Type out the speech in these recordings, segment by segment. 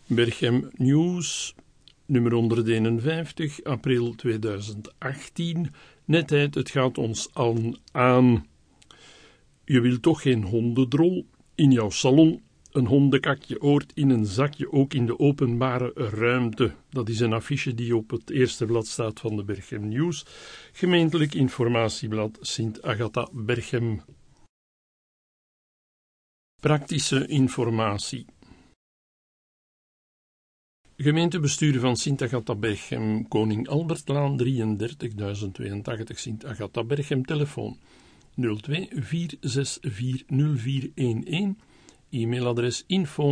Berchem Nieuws, nummer 151, april 2018. Netheid, het gaat ons allen aan. Je wilt toch geen hondendrol in jouw salon? Een hondenkakje hoort in een zakje, ook in de openbare ruimte. Dat is een affiche die op het eerste blad staat van de Berchem Nieuws. Gemeentelijk informatieblad Sint-Agatha Berchem. Praktische informatie. Gemeentebestuur van Sint-Agatha Berchem, Koning Albertlaan 33082 Sint-Agatha Berchem, telefoon 02 464 0411, e-mailadres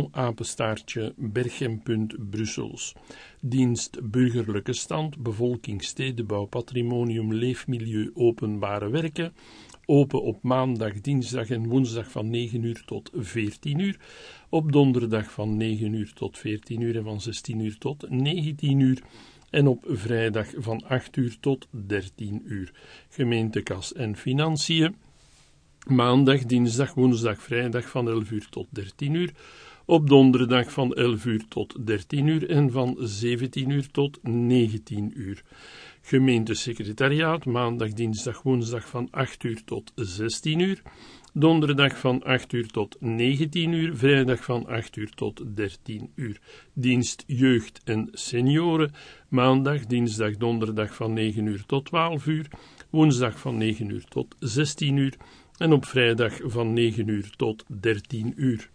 info@berchem.brussels, dienst burgerlijke stand, bevolking, stedenbouw, patrimonium, leefmilieu, openbare werken, open op maandag, dinsdag en woensdag van 9 uur tot 14 uur, op donderdag van 9 uur tot 14 uur en van 16 uur tot 19 uur en op vrijdag van 8 uur tot 13 uur. Gemeentekas en financiën, maandag, dinsdag, woensdag, vrijdag van 11 uur tot 13 uur, op donderdag van 11 uur tot 13 uur en van 17 uur tot 19 uur. Gemeentesecretariaat, maandag, dinsdag, woensdag van 8 uur tot 16 uur, donderdag van 8 uur tot 19 uur, vrijdag van 8 uur tot 13 uur. Dienst jeugd en senioren, maandag, dinsdag, donderdag van 9 uur tot 12 uur, woensdag van 9 uur tot 16 uur en op vrijdag van 9 uur tot 13 uur.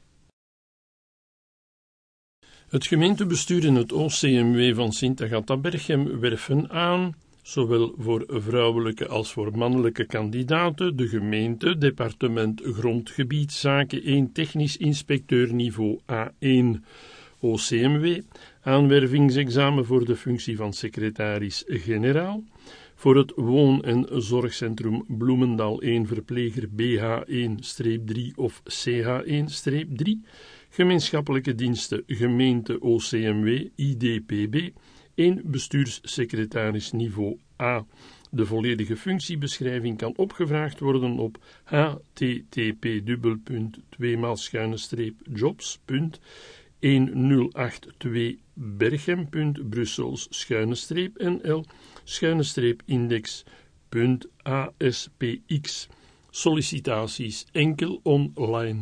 Het gemeentebestuur en het OCMW van Sint-Agatha Berchem werven aan, zowel voor vrouwelijke als voor mannelijke kandidaten, de gemeente, departement grondgebiedszaken 1, technisch inspecteur niveau A1, OCMW, aanwervingsexamen voor de functie van secretaris-generaal, voor het woon- en zorgcentrum Bloemendaal 1 verpleger BH1-3 of CH1-3, gemeenschappelijke diensten gemeente OCMW IDPB, 1 bestuurssecretaris niveau A. De volledige functiebeschrijving kan opgevraagd worden op http://jobs.182brussels-streep-index.aspx. Sollicitaties enkel online.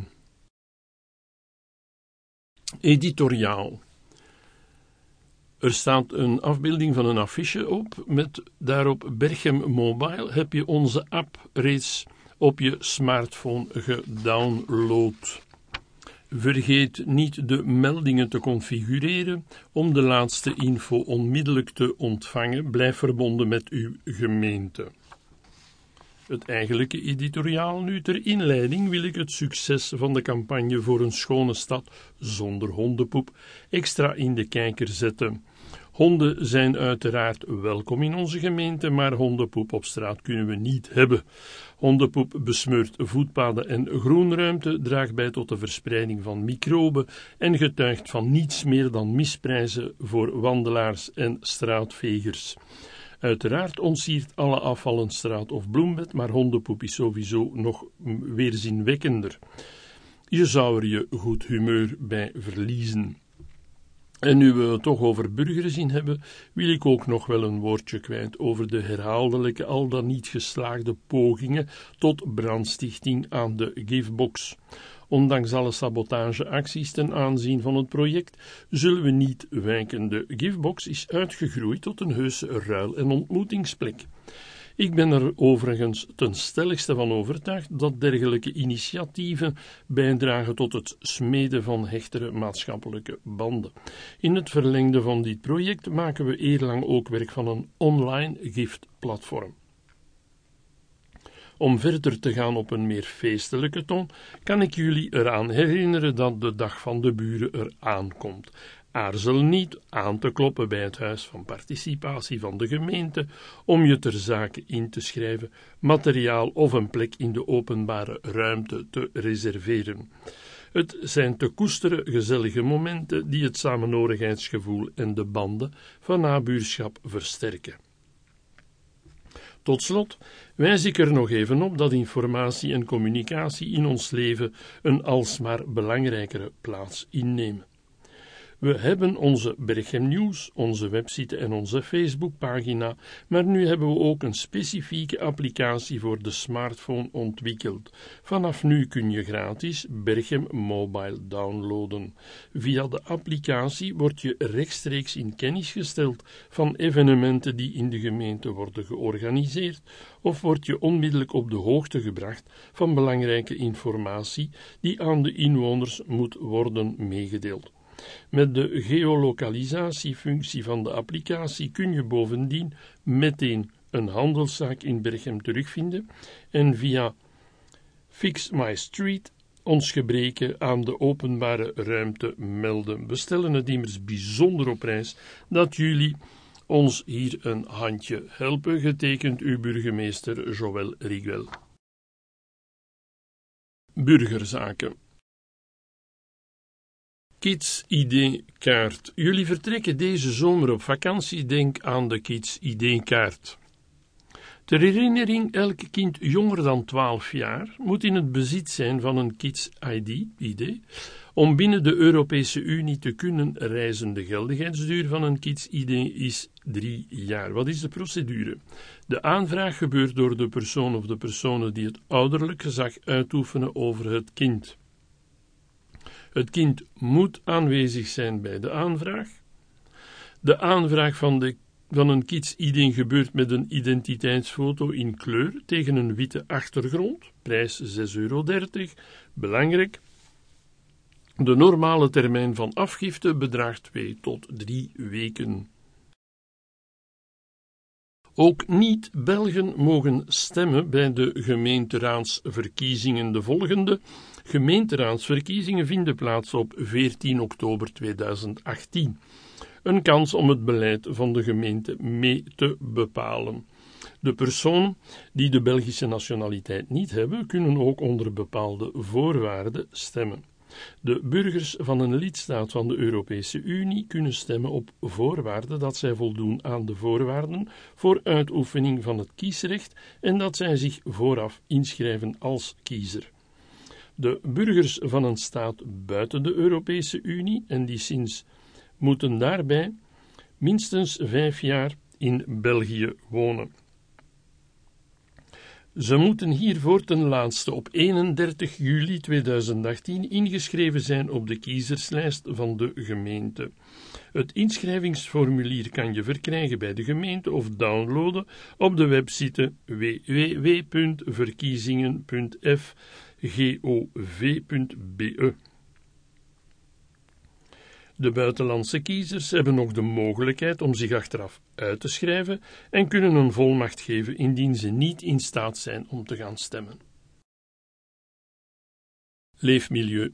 Editoriaal. Er staat een afbeelding van een affiche op met daarop Berchem Mobile. Heb je onze app reeds op je smartphone gedownload? Vergeet niet de meldingen te configureren om de laatste info onmiddellijk te ontvangen. Blijf verbonden met uw gemeente. Het eigenlijke editoriaal nu. Ter inleiding wil ik het succes van de campagne voor een schone stad zonder hondenpoep extra in de kijker zetten. Honden zijn uiteraard welkom in onze gemeente, maar hondenpoep op straat kunnen we niet hebben. Hondenpoep besmeurt voetpaden en groenruimte, draagt bij tot de verspreiding van microben en getuigt van niets meer dan misprijzen voor wandelaars en straatvegers. Uiteraard ontsiert alle afval een straat of bloembed, maar hondenpoep is sowieso nog weerzinwekkender. Je zou er je goed humeur bij verliezen. En nu we het toch over burgerzin hebben, wil ik ook nog wel een woordje kwijt over de herhaaldelijke, al dan niet geslaagde pogingen tot brandstichting aan de Givebox. Ondanks alle sabotageacties ten aanzien van het project, zullen we niet wijken. De Givebox is uitgegroeid tot een heuse ruil- en ontmoetingsplek. Ik ben er overigens ten stelligste van overtuigd dat dergelijke initiatieven bijdragen tot het smeden van hechtere maatschappelijke banden. In het verlengde van dit project maken we eerlang ook werk van een online giftplatform. Om verder te gaan op een meer feestelijke toon, kan ik jullie eraan herinneren dat de Dag van de Buren eraan komt. Aarzel niet aan te kloppen bij het Huis van Participatie van de gemeente om je ter zake in te schrijven, materiaal of een plek in de openbare ruimte te reserveren. Het zijn te koesteren gezellige momenten die het samenhorigheidsgevoel en de banden van nabuurschap versterken. Tot slot wijs ik er nog even op dat informatie en communicatie in ons leven een alsmaar belangrijkere plaats innemen. We hebben onze Berchem Nieuws, onze website en onze Facebookpagina, maar nu hebben we ook een specifieke applicatie voor de smartphone ontwikkeld. Vanaf nu kun je gratis Berchem Mobile downloaden. Via de applicatie word je rechtstreeks in kennis gesteld van evenementen die in de gemeente worden georganiseerd, of word je onmiddellijk op de hoogte gebracht van belangrijke informatie die aan de inwoners moet worden meegedeeld. Met de geolocalisatiefunctie van de applicatie kun je bovendien meteen een handelszaak in Berchem terugvinden en via Fix My Street ons gebreken aan de openbare ruimte melden. We stellen het immers bijzonder op prijs dat jullie ons hier een handje helpen, getekend uw burgemeester Joël Riguel. Burgerzaken. Kids ID-kaart. Jullie vertrekken deze zomer op vakantie, denk aan de Kids ID-kaart. Ter herinnering, elk kind jonger dan 12 jaar moet in het bezit zijn van een Kids ID, om binnen de Europese Unie te kunnen reizen. De geldigheidsduur van een Kids ID is 3 jaar. Wat is de procedure? De aanvraag gebeurt door de persoon of de personen die het ouderlijk gezag uitoefenen over het kind. Het kind moet aanwezig zijn bij de aanvraag. De aanvraag van een Kids-ID gebeurt met een identiteitsfoto in kleur tegen een witte achtergrond, prijs €6,30. Belangrijk, de normale termijn van afgifte bedraagt 2 tot 3 weken. Ook niet-Belgen mogen stemmen bij de gemeenteraadsverkiezingen. De volgende gemeenteraadsverkiezingen vinden plaats op 14 oktober 2018. Een kans om het beleid van de gemeente mee te bepalen. De personen die de Belgische nationaliteit niet hebben, kunnen ook onder bepaalde voorwaarden stemmen. De burgers van een lidstaat van de Europese Unie kunnen stemmen op voorwaarde dat zij voldoen aan de voorwaarden voor uitoefening van het kiesrecht en dat zij zich vooraf inschrijven als kiezer. De burgers van een staat buiten de Europese Unie en die sinds moeten daarbij minstens 5 jaar in België wonen. Ze moeten hiervoor ten laatste op 31 juli 2018 ingeschreven zijn op de kiezerslijst van de gemeente. Het inschrijvingsformulier kan je verkrijgen bij de gemeente of downloaden op de website www.verkiezingen.fgov.be. De buitenlandse kiezers hebben nog de mogelijkheid om zich achteraf uit te schrijven en kunnen een volmacht geven indien ze niet in staat zijn om te gaan stemmen. Leefmilieu.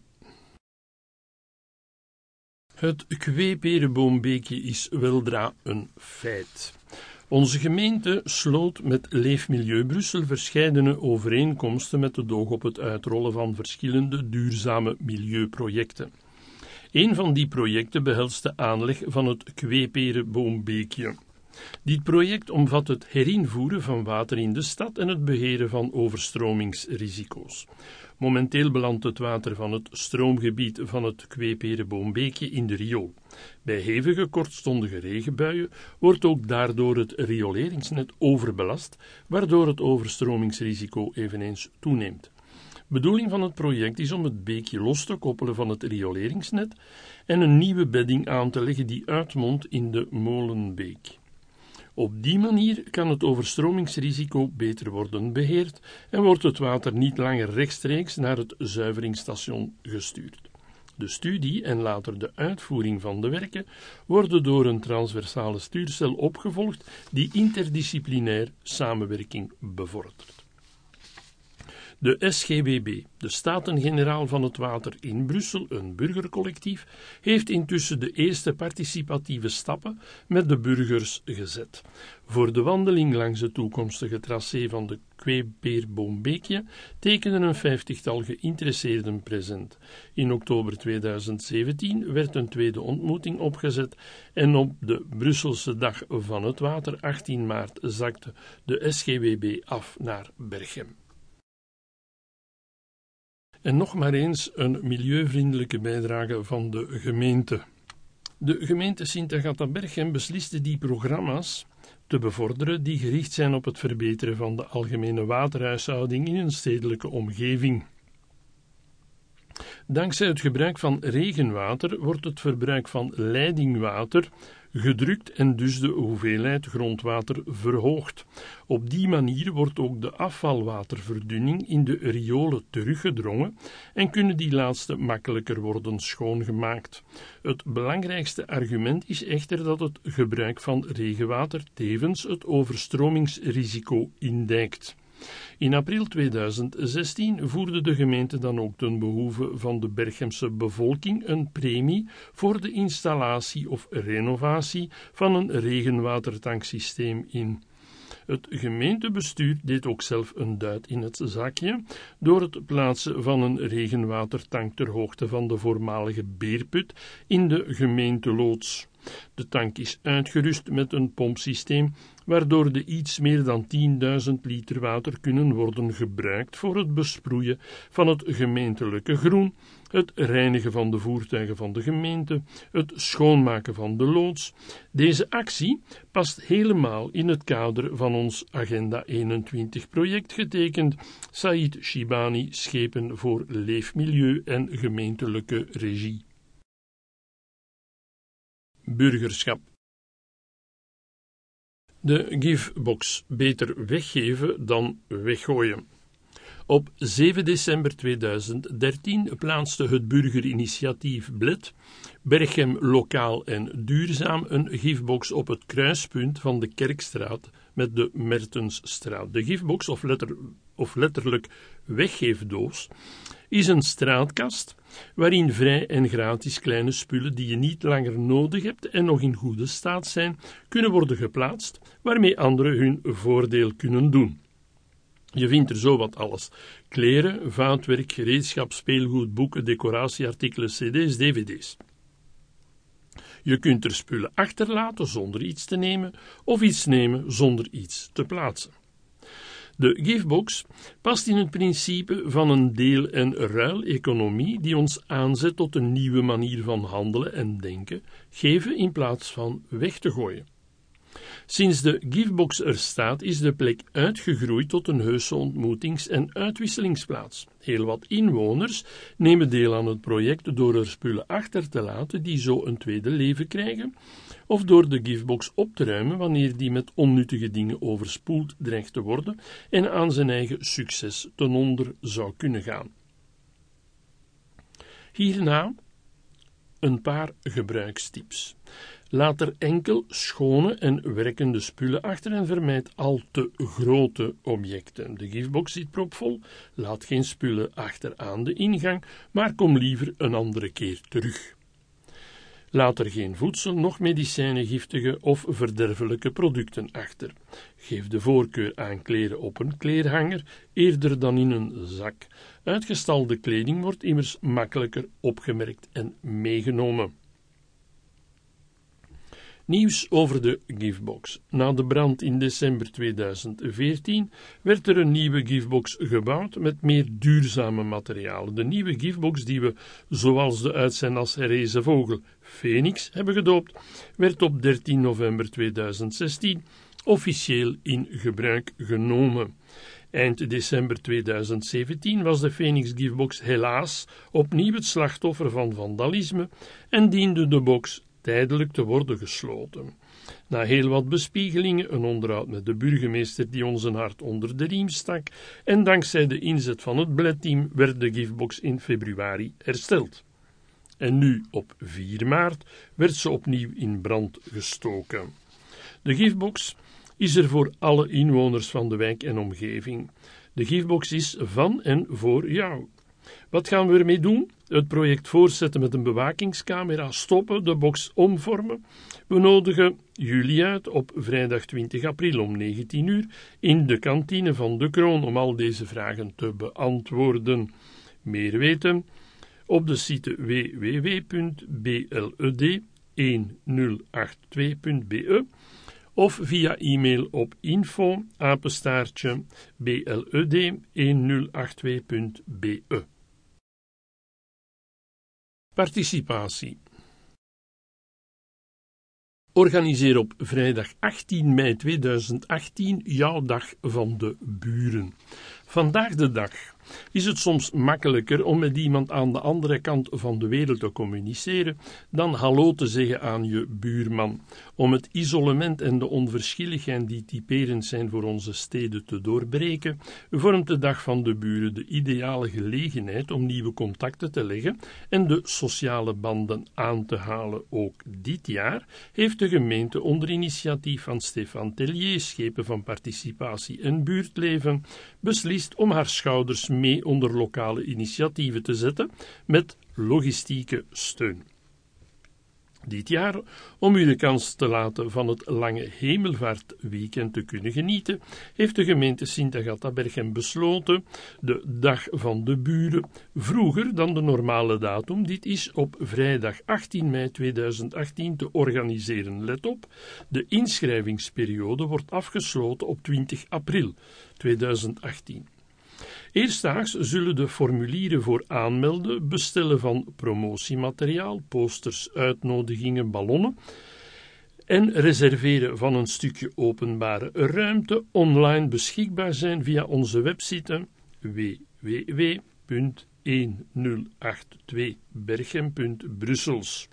Het kweeperenboombeekje is weldra een feit. Onze gemeente sloot met Leefmilieu Brussel verscheidene overeenkomsten met het oog op het uitrollen van verschillende duurzame milieuprojecten. Een van die projecten behelst de aanleg van het kweeperenboombeekje. Dit project omvat het herinvoeren van water in de stad en het beheren van overstromingsrisico's. Momenteel belandt het water van het stroomgebied van het kweeperenboombeekje in de riool. Bij hevige kortstondige regenbuien wordt ook daardoor het rioleringsnet overbelast, waardoor het overstromingsrisico eveneens toeneemt. Bedoeling van het project is om het beekje los te koppelen van het rioleringsnet en een nieuwe bedding aan te leggen die uitmondt in de Molenbeek. Op die manier kan het overstromingsrisico beter worden beheerd en wordt het water niet langer rechtstreeks naar het zuiveringsstation gestuurd. De studie en later de uitvoering van de werken worden door een transversale stuurcel opgevolgd die interdisciplinair samenwerking bevordert. De SGBB, de Staten-Generaal van het Water in Brussel, een burgercollectief, heeft intussen de eerste participatieve stappen met de burgers gezet. Voor de wandeling langs het toekomstige tracé van de Kweeperenboombeekje tekenden een 50-tal geïnteresseerden present. In oktober 2017 werd een tweede ontmoeting opgezet en op de Brusselse Dag van het Water, 18 maart, zakte de SGBB af naar Berchem. En nog maar eens een milieuvriendelijke bijdrage van de gemeente. De gemeente Sint-Agatha-Berchem besliste die programma's te bevorderen die gericht zijn op het verbeteren van de algemene waterhuishouding in een stedelijke omgeving. Dankzij het gebruik van regenwater wordt het verbruik van leidingwater gedrukt en dus de hoeveelheid grondwater verhoogd. Op die manier wordt ook de afvalwaterverdunning in de riolen teruggedrongen en kunnen die laatste makkelijker worden schoongemaakt. Het belangrijkste argument is echter dat het gebruik van regenwater tevens het overstromingsrisico indijkt. In april 2016 voerde de gemeente dan ook ten behoeve van de Berchemse bevolking een premie voor de installatie of renovatie van een regenwatertanksysteem in. Het gemeentebestuur deed ook zelf een duit in het zakje door het plaatsen van een regenwatertank ter hoogte van de voormalige beerput in de gemeenteloods. De tank is uitgerust met een pompsysteem waardoor de iets meer dan 10.000 liter water kunnen worden gebruikt voor het besproeien van het gemeentelijke groen, het reinigen van de voertuigen van de gemeente, het schoonmaken van de loods. Deze actie past helemaal in het kader van ons Agenda 21 project getekend Saïd Shibani Schepen voor Leefmilieu en Gemeentelijke Regie. Burgerschap. De givebox beter weggeven dan weggooien. Op 7 december 2013 plaatste het burgerinitiatief BLED, Berchem Lokaal en Duurzaam, een gifbox op het kruispunt van de Kerkstraat met de Mertensstraat. De gifbox, of letterlijk weggeefdoos, is een straatkast waarin vrij en gratis kleine spullen die je niet langer nodig hebt en nog in goede staat zijn, kunnen worden geplaatst, waarmee anderen hun voordeel kunnen doen. Je vindt er zowat alles: kleren, vaatwerk, gereedschap, speelgoed, boeken, decoratieartikelen, cd's, dvd's. Je kunt er spullen achterlaten zonder iets te nemen, of iets nemen zonder iets te plaatsen. De gifbox past in het principe van een deel- en ruileconomie die ons aanzet tot een nieuwe manier van handelen en denken, geven in plaats van weg te gooien. Sinds de gifbox er staat, is de plek uitgegroeid tot een heuse ontmoetings- en uitwisselingsplaats. Heel wat inwoners nemen deel aan het project door er spullen achter te laten die zo een tweede leven krijgen, of door de gifbox op te ruimen wanneer die met onnuttige dingen overspoeld dreigt te worden en aan zijn eigen succes ten onder zou kunnen gaan. Hierna een paar gebruikstips. Laat er enkel schone en werkende spullen achter en vermijd al te grote objecten. De gifbox zit propvol, laat geen spullen achter aan de ingang, maar kom liever een andere keer terug. Laat er geen voedsel, noch medicijnen, giftige of verderfelijke producten achter. Geef de voorkeur aan kleren op een kleerhanger, eerder dan in een zak. Uitgestalde kleding wordt immers makkelijker opgemerkt en meegenomen. Nieuws over de gifbox. Na de brand in december 2014 werd er een nieuwe gifbox gebouwd met meer duurzame materialen. De nieuwe gifbox, die we, zoals de uit zijn as herrezen vogel, Phoenix hebben gedoopt, werd op 13 november 2016 officieel in gebruik genomen. Eind december 2017 was de Phoenix Gifbox helaas opnieuw het slachtoffer van vandalisme en diende de box tijdelijk te worden gesloten. Na heel wat bespiegelingen, een onderhoud met de burgemeester die ons een hart onder de riem stak en dankzij de inzet van het BLED-team werd de gifbox in februari hersteld. En nu, op 4 maart, werd ze opnieuw in brand gestoken. De gifbox is er voor alle inwoners van de wijk en omgeving. De gifbox is van en voor jou. Wat gaan we ermee doen? Het project voortzetten met een bewakingscamera, stoppen, de box omvormen. We nodigen jullie uit op vrijdag 20 april om 19 uur in de kantine van De Kroon om al deze vragen te beantwoorden. Meer weten op de site www.bled1082.be of via e-mail op info@bled1082.be. Participatie. Organiseer op vrijdag 18 mei 2018 jouw dag van de buren. Vandaag de dag is het soms makkelijker om met iemand aan de andere kant van de wereld te communiceren dan hallo te zeggen aan je buurman. Om het isolement en de onverschilligheid die typerend zijn voor onze steden te doorbreken, vormt de dag van de buren de ideale gelegenheid om nieuwe contacten te leggen en de sociale banden aan te halen. Ook dit jaar heeft de gemeente onder initiatief van Stefan Tellier, schepen van participatie en buurtleven, beslist om haar schouders mee onder lokale initiatieven te zetten met logistieke steun. Dit jaar, om u de kans te laten van het lange hemelvaartweekend te kunnen genieten, heeft de gemeente Sint-Agatha-Berchem besloten de dag van de buren vroeger dan de normale datum, dit is op vrijdag 18 mei 2018, te organiseren. Let op, de inschrijvingsperiode wordt afgesloten op 20 april 2018. Eerstdaags zullen de formulieren voor aanmelden, bestellen van promotiemateriaal, posters, uitnodigingen, ballonnen en reserveren van een stukje openbare ruimte online beschikbaar zijn via onze website www.1082berchem.brussels.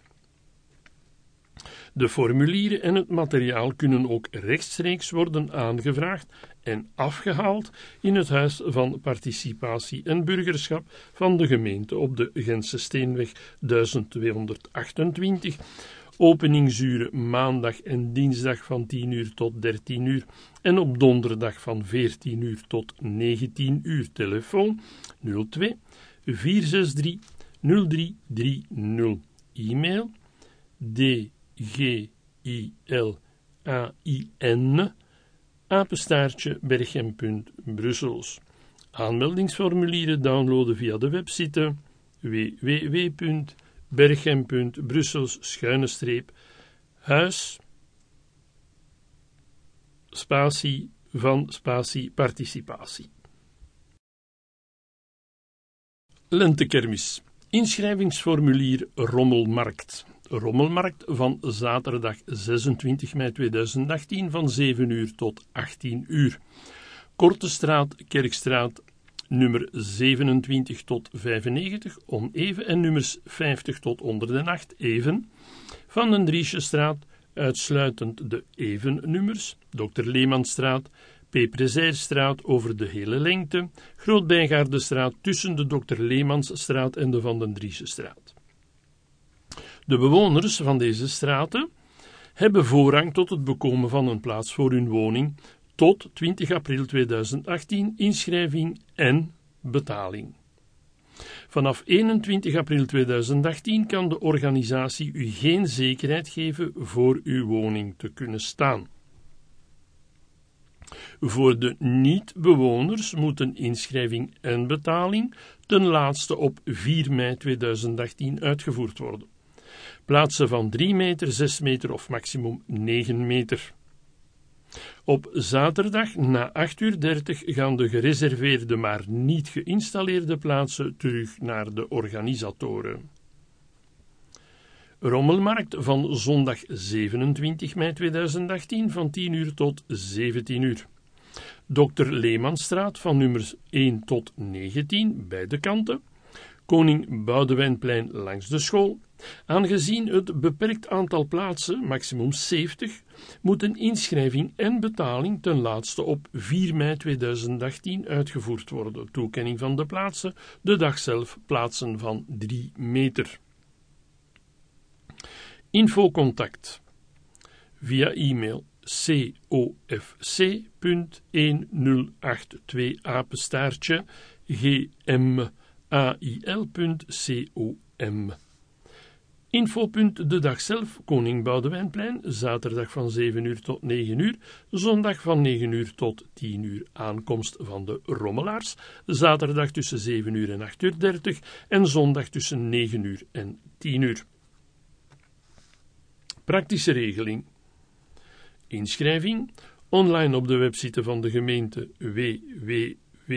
De formulieren en het materiaal kunnen ook rechtstreeks worden aangevraagd en afgehaald in het Huis van Participatie en Burgerschap van de gemeente op de Gentse Steenweg 1228. Openingsuren maandag en dinsdag van 10 uur tot 13 uur en op donderdag van 14 uur tot 19 uur. Telefoon 02 463 0330. E-mail dgilAIN@berchem.brussels. Aanmeldingsformulieren downloaden via de website www.berchem.brussels/huis spatie van spatie participatie. Lentekermis. Inschrijvingsformulier Rommelmarkt. Rommelmarkt van zaterdag 26 mei 2018 van 7 uur tot 18 uur. Kortestraat, Kerkstraat, nummer 27 tot 95, oneven, en nummers 50 tot onder de 8, even. Van den Driesjestraat, uitsluitend de even nummers. Dr. Leemanstraat, Peprezeirstraat over de hele lengte. Grootbijgaardenstraat tussen de Dr. Leemansstraat en de Van den Driesjestraat. De bewoners van deze straten hebben voorrang tot het bekomen van een plaats voor hun woning tot 20 april 2018, inschrijving en betaling. Vanaf 21 april 2018 kan de organisatie u geen zekerheid geven voor uw woning te kunnen staan. Voor de niet-bewoners moeten inschrijving en betaling ten laatste op 4 mei 2018 uitgevoerd worden. Plaatsen van 3 meter, 6 meter of maximum 9 meter. Op zaterdag na 8:30 gaan de gereserveerde maar niet geïnstalleerde plaatsen terug naar de organisatoren. Rommelmarkt van zondag 27 mei 2018 van 10 uur tot 17 uur. Dr. Leemanstraat van nummers 1 tot 19, beide kanten. Koning Boudewijnplein langs de school. Aangezien het beperkt aantal plaatsen, maximum 70, moeten inschrijving en betaling ten laatste op 4 mei 2018 uitgevoerd worden. Toekenning van de plaatsen, de dag zelf plaatsen van 3 meter. Infocontact via e-mail cofc.1082@gmail.com. Infopunt de dag zelf, Koning Boudewijnplein, zaterdag van 7 uur tot 9 uur, zondag van 9 uur tot 10 uur, aankomst van de rommelaars, zaterdag tussen 7 uur en 8:30 en zondag tussen 9 uur en 10 uur. Praktische regeling. Inschrijving online op de website van de gemeente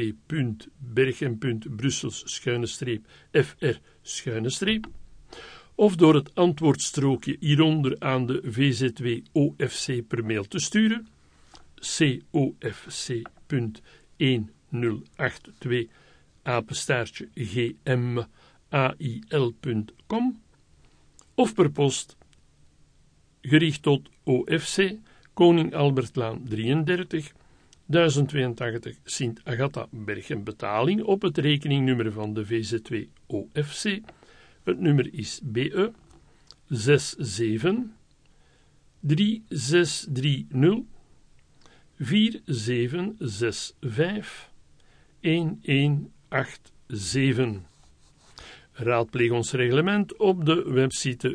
www.berchem.brussels-fr-. of door het antwoordstrookje hieronder aan de VZW OFC per mail te sturen, cofc.1082@gmail.com, of per post, gericht tot OFC, Koning Albertlaan 33, 1082 Sint-Agatha Berchem, betaling op het rekeningnummer van de VZW OFC. Het nummer is BE 67 3630 4765 1187. Raadpleeg ons reglement op de website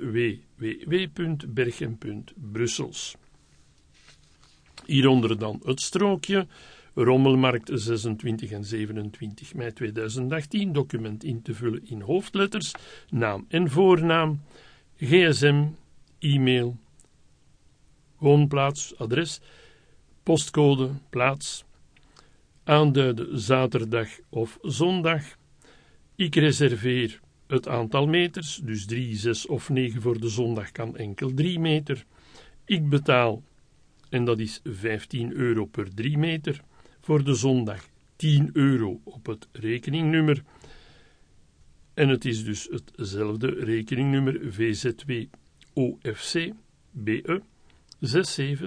www.berchem.brussels. Hieronder dan het strookje Rommelmarkt 26 en 27 mei 2018, document in te vullen in hoofdletters, naam en voornaam, gsm, e-mail, woonplaats, adres, postcode, plaats, aanduiden zaterdag of zondag. Ik reserveer het aantal meters, dus 3, 6 of 9 voor de zondag kan enkel 3 meter. Ik betaal, en dat is €15 per 3 meter, voor de zondag €10 op het rekeningnummer. En het is dus hetzelfde rekeningnummer VZW OFC BE 67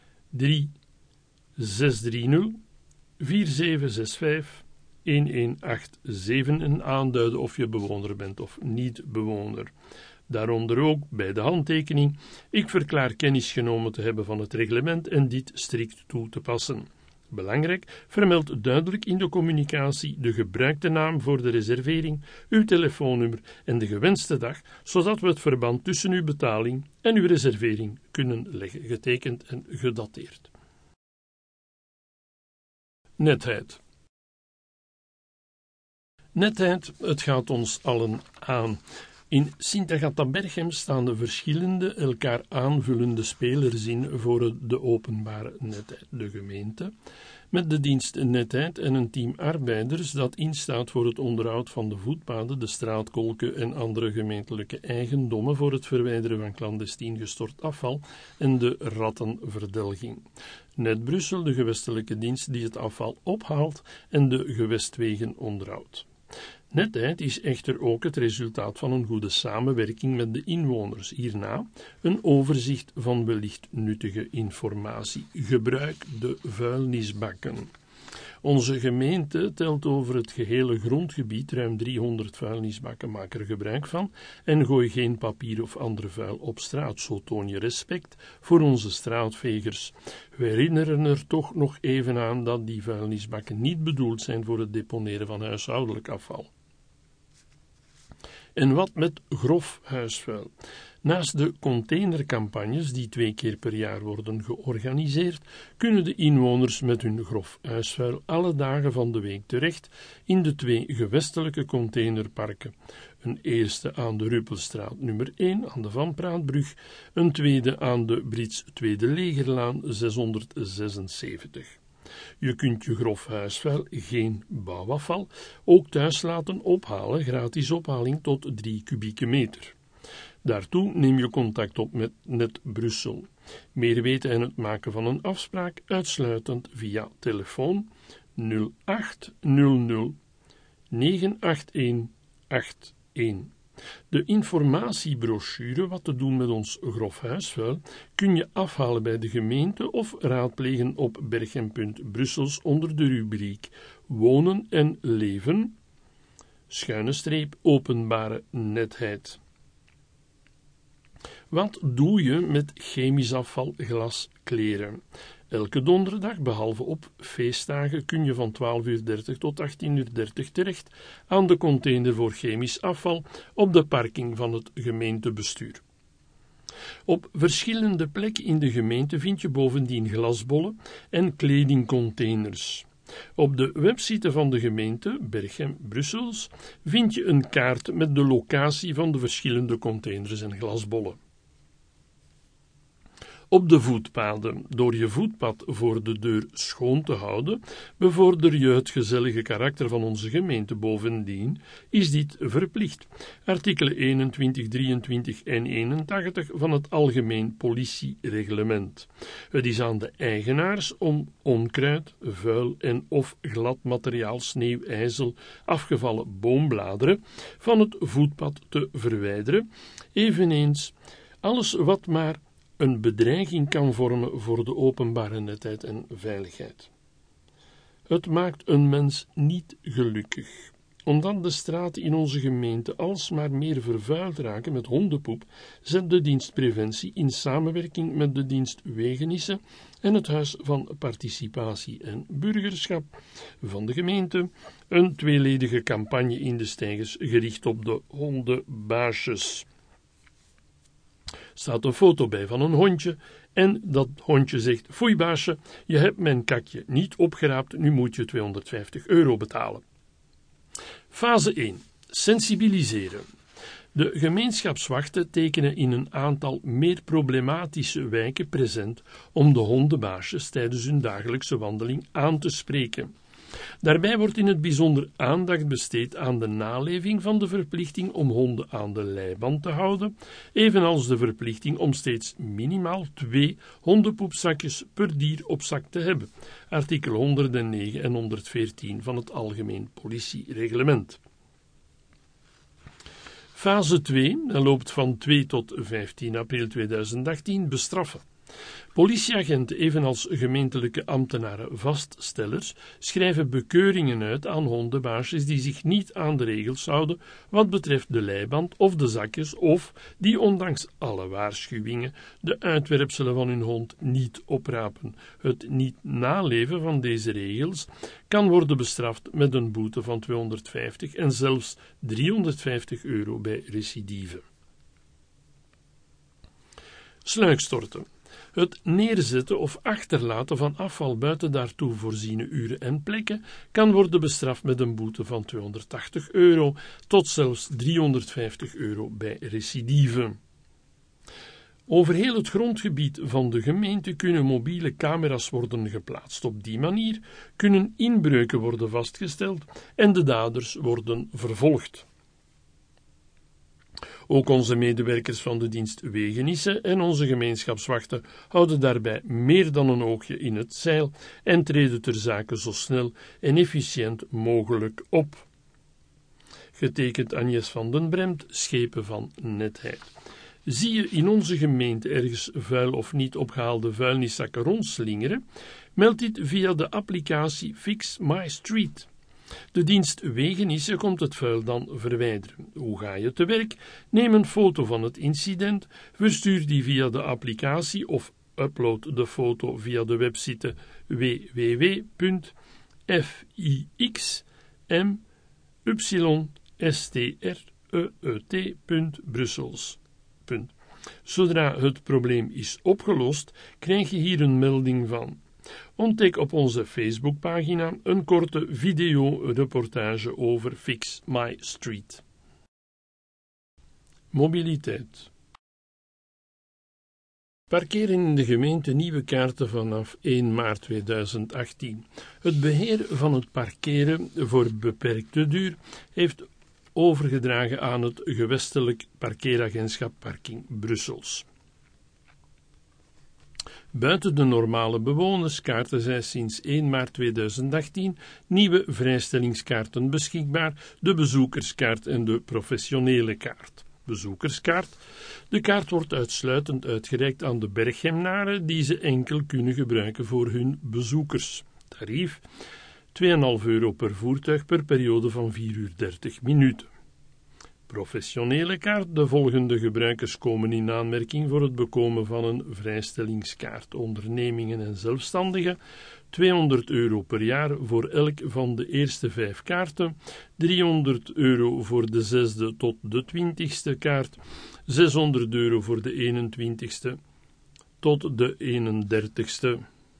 3630 4765 1187 en aanduiden of je bewoner bent of niet bewoner. Daaronder ook bij de handtekening: ik verklaar kennis genomen te hebben van het reglement en dit strikt toe te passen. Belangrijk, vermeld duidelijk in de communicatie de gebruikte naam voor de reservering, uw telefoonnummer en de gewenste dag, zodat we het verband tussen uw betaling en uw reservering kunnen leggen, getekend en gedateerd. Netheid. Netheid, het gaat ons allen aan. In Sint-Agatha Berchem staan de verschillende elkaar aanvullende spelers in voor de openbare netheid. De gemeente, met de dienst Netheid en een team arbeiders dat instaat voor het onderhoud van de voetpaden, de straatkolken en andere gemeentelijke eigendommen voor het verwijderen van clandestien gestort afval en de rattenverdelging. Net Brussel, de gewestelijke dienst die het afval ophaalt en de gewestwegen onderhoudt. Netheid is echter ook het resultaat van een goede samenwerking met de inwoners. Hierna een overzicht van wellicht nuttige informatie. Gebruik de vuilnisbakken. Onze gemeente telt over het gehele grondgebied ruim 300 vuilnisbakken. Maak er gebruik van en gooi geen papier of ander vuil op straat. Zo toon je respect voor onze straatvegers. We herinneren er toch nog even aan dat die vuilnisbakken niet bedoeld zijn voor het deponeren van huishoudelijk afval. En wat met grof huisvuil? Naast de containercampagnes die 2 keer per jaar worden georganiseerd, kunnen de inwoners met hun grof huisvuil alle dagen van de week terecht in de 2 gewestelijke containerparken. Een eerste aan de Ruppelstraat nummer 1 aan de Van Praatbrug, een tweede aan de Brits Tweede Legerlaan 676. Je kunt je grof huisvuil, geen bouwafval, ook thuis laten ophalen, gratis ophaling tot 3 kubieke meter. Daartoe neem je contact op met Net Brussel. Meer weten en het maken van een afspraak uitsluitend via telefoon 0800 981 81. De informatiebrochure Wat te doen met ons grof huisvuil kun je afhalen bij de gemeente of raadplegen op Berchem.Brussels onder de rubriek Wonen en Leven, _openbare netheid. Wat doe je met chemisch afval, glas, kleren? Elke donderdag, behalve op feestdagen, kun je van 12:30 tot 18:30 terecht aan de container voor chemisch afval op de parking van het gemeentebestuur. Op verschillende plekken in de gemeente vind je bovendien glasbollen en kledingcontainers. Op de website van de gemeente, Berchem-Brussels, vind je een kaart met de locatie van de verschillende containers en glasbollen. Op de voetpaden. Door je voetpad voor de deur schoon te houden, bevorder je het gezellige karakter van onze gemeente. Bovendien is dit verplicht. Artikelen 21, 23 en 81 van het Algemeen Politiereglement. Het is aan de eigenaars om onkruid, vuil en of glad materiaal, sneeuw, ijzel, afgevallen boombladeren van het voetpad te verwijderen, eveneens alles wat maar een bedreiging kan vormen voor de openbare netheid en veiligheid. Het maakt een mens niet gelukkig, omdat de straten in onze gemeente alsmaar meer vervuild raken met hondenpoep, zet de dienst Preventie in samenwerking met de dienst Wegenissen en het Huis van Participatie en Burgerschap van de gemeente een tweeledige campagne in de steigers gericht op de hondenbaasjes. Staat een foto bij van een hondje en dat hondje zegt: foei baasje, je hebt mijn kakje niet opgeraapt, nu moet je €250 betalen. Fase 1. Sensibiliseren. De gemeenschapswachten tekenen in een aantal meer problematische wijken present om de hondenbaasjes tijdens hun dagelijkse wandeling aan te spreken. Daarbij wordt in het bijzonder aandacht besteed aan de naleving van de verplichting om honden aan de leiband te houden, evenals de verplichting om steeds minimaal 2 hondenpoepzakjes per dier op zak te hebben. Artikel 109 en 114 van het Algemeen Politiereglement. Fase 2, en loopt van 2 tot 15 april 2018, bestraffen. Politieagenten, evenals gemeentelijke ambtenaren vaststellers, schrijven bekeuringen uit aan hondenbaasjes die zich niet aan de regels houden wat betreft de leiband of de zakjes of die ondanks alle waarschuwingen de uitwerpselen van hun hond niet oprapen. Het niet naleven van deze regels kan worden bestraft met een boete van €250 en zelfs €350 bij recidive. Sluikstorten. Het neerzetten of achterlaten van afval buiten daartoe voorziene uren en plekken kan worden bestraft met een boete van €280 tot zelfs €350 bij recidive. Over heel het grondgebied van de gemeente kunnen mobiele camera's worden geplaatst. Op die manier kunnen inbreuken worden vastgesteld en de daders worden vervolgd. Ook onze medewerkers van de dienst Wegenissen en onze gemeenschapswachten houden daarbij meer dan een oogje in het zeil en treden ter zake zo snel en efficiënt mogelijk op. Getekend Agnes van den Bremt, Schepen van Netheid. Zie je in onze gemeente ergens vuil of niet opgehaalde vuilniszakken rondslingeren? Meld dit via de applicatie Fix My Street. De dienst Wegenissen komt het vuil dan verwijderen. Hoe ga je te werk? Neem een foto van het incident, verstuur die via de applicatie of upload de foto via de website www.fixmystreit.brussels. Zodra het probleem is opgelost, krijg je hier een melding van. Ontdek op onze Facebookpagina een korte videoreportage over Fix My Street. Mobiliteit. Parkeren in de gemeente nieuwe kaarten vanaf 1 maart 2018. Het beheer van het parkeren voor beperkte duur heeft overgedragen aan het gewestelijk parkeeragentschap Parking Brussels. Buiten de normale bewoners kaarten zij sinds 1 maart 2018 nieuwe vrijstellingskaarten beschikbaar, de bezoekerskaart en de professionele kaart. Bezoekerskaart. De kaart wordt uitsluitend uitgereikt aan de Berghemnaren die ze enkel kunnen gebruiken voor hun bezoekers. Tarief €2,5 per voertuig per periode van 4 uur 30 minuten. Professionele kaart. De volgende gebruikers komen in aanmerking voor het bekomen van een vrijstellingskaart. Ondernemingen en zelfstandigen, €200 per jaar voor elk van de eerste 5 kaarten, €300 voor de 6e tot de 20e kaart, €600 voor de 21e tot de 31e,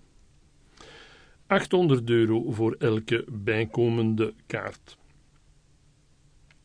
€800 voor elke bijkomende kaart.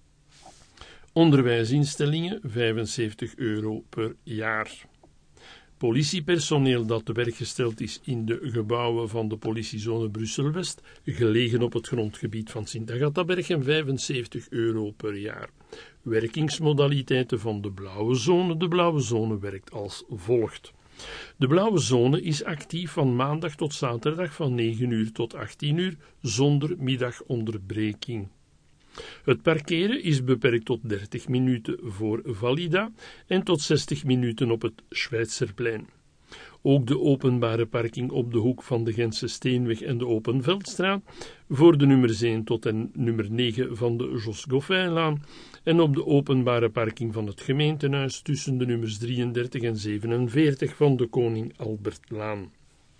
Onderwijsinstellingen €75 per jaar. Politiepersoneel dat te werk gesteld is in de gebouwen van de politiezone Brussel-West, gelegen op het grondgebied van Sint-Agatha-Berchem, €75 per jaar. Werkingsmodaliteiten van de blauwe zone. De blauwe zone werkt als volgt. De blauwe zone is actief van maandag tot zaterdag van 9 uur tot 18 uur, zonder middagonderbreking. Het parkeren is beperkt tot 30 minuten voor Valida en tot 60 minuten op het Schweizerplein. Ook de openbare parking op de hoek van de Gentse Steenweg en de Openveldstraat, voor de nummers 1 tot en nummer 9 van de Jos Goffinlaan en op de openbare parking van het gemeentehuis tussen de nummers 33 en 47 van de Koning Albertlaan.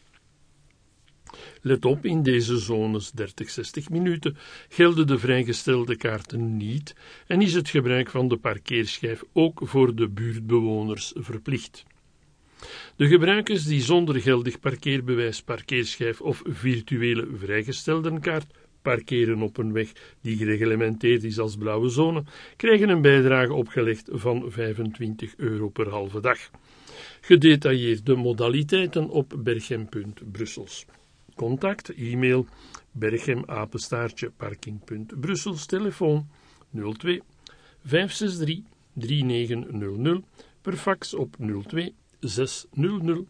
Let op, in deze zones 30-60 minuten gelden de vrijgestelde kaarten niet en is het gebruik van de parkeerschijf ook voor de buurtbewoners verplicht. De gebruikers die zonder geldig parkeerbewijs, parkeerschijf of virtuele vrijgesteldenkaart parkeren op een weg die gereglementeerd is als blauwe zone, krijgen een bijdrage opgelegd van €25 per halve dag. Gedetailleerde modaliteiten op berchem.brussels. Contact, e-mail berchem@parking.brussels, telefoon 02 563 3900, per fax op 02 600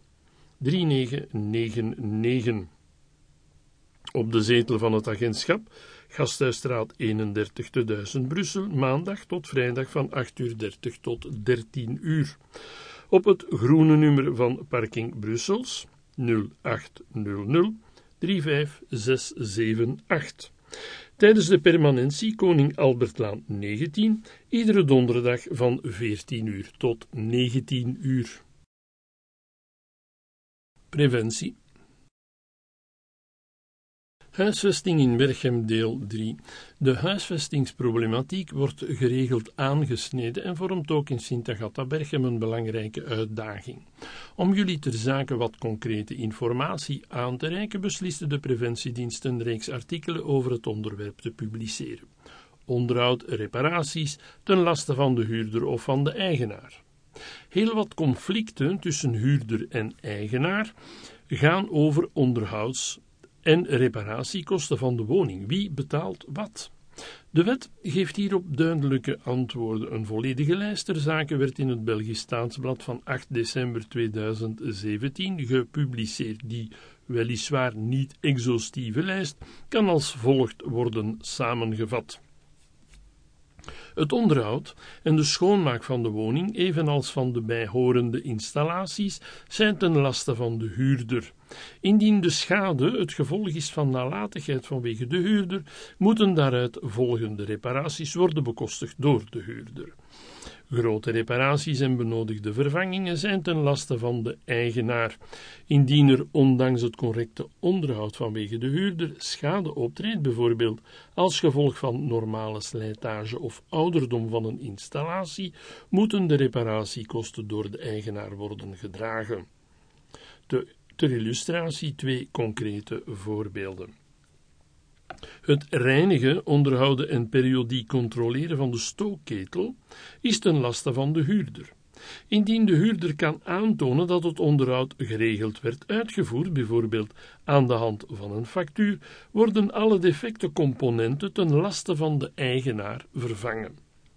3999. Op de zetel van het agentschap, Gasthuisstraat 31 te 1000 Brussel, maandag tot vrijdag van 8:30 tot 13 uur. Op het groene nummer van Parking Brussels 0800 35678. Tijdens de permanentie Koning Albertlaan 19, iedere donderdag van 14 uur tot 19 uur. Preventie. Huisvesting in Berchem deel 3. De huisvestingsproblematiek wordt geregeld aangesneden en vormt ook in Sint-Agatha-Berchem een belangrijke uitdaging. Om jullie ter zake wat concrete informatie aan te reiken, besliste de preventiedienst een reeks artikelen over het onderwerp te publiceren. Onderhoud, reparaties ten laste van de huurder of van de eigenaar. Heel wat conflicten tussen huurder en eigenaar gaan over onderhouds- en reparatiekosten van de woning. Wie betaalt wat? De wet geeft hierop duidelijke antwoorden. Een volledige lijst ter zake werd in het Belgisch Staatsblad van 8 december 2017 gepubliceerd. Die weliswaar niet exhaustieve lijst kan als volgt worden samengevat. Het onderhoud en de schoonmaak van de woning, evenals van de bijhorende installaties, zijn ten laste van de huurder. Indien de schade het gevolg is van nalatigheid vanwege de huurder, moeten daaruit volgende reparaties worden bekostigd door de huurder. Grote reparaties en benodigde vervangingen zijn ten laste van de eigenaar. Indien er ondanks het correcte onderhoud vanwege de huurder schade optreedt, bijvoorbeeld als gevolg van normale slijtage of ouderdom van een installatie, moeten de reparatiekosten door de eigenaar worden gedragen. Ter illustratie 2 concrete voorbeelden. Het reinigen, onderhouden en periodiek controleren van de stookketel is ten laste van de huurder. Indien de huurder kan aantonen dat het onderhoud geregeld werd uitgevoerd, bijvoorbeeld aan de hand van een factuur, worden alle defecte componenten ten laste van de eigenaar vervangen.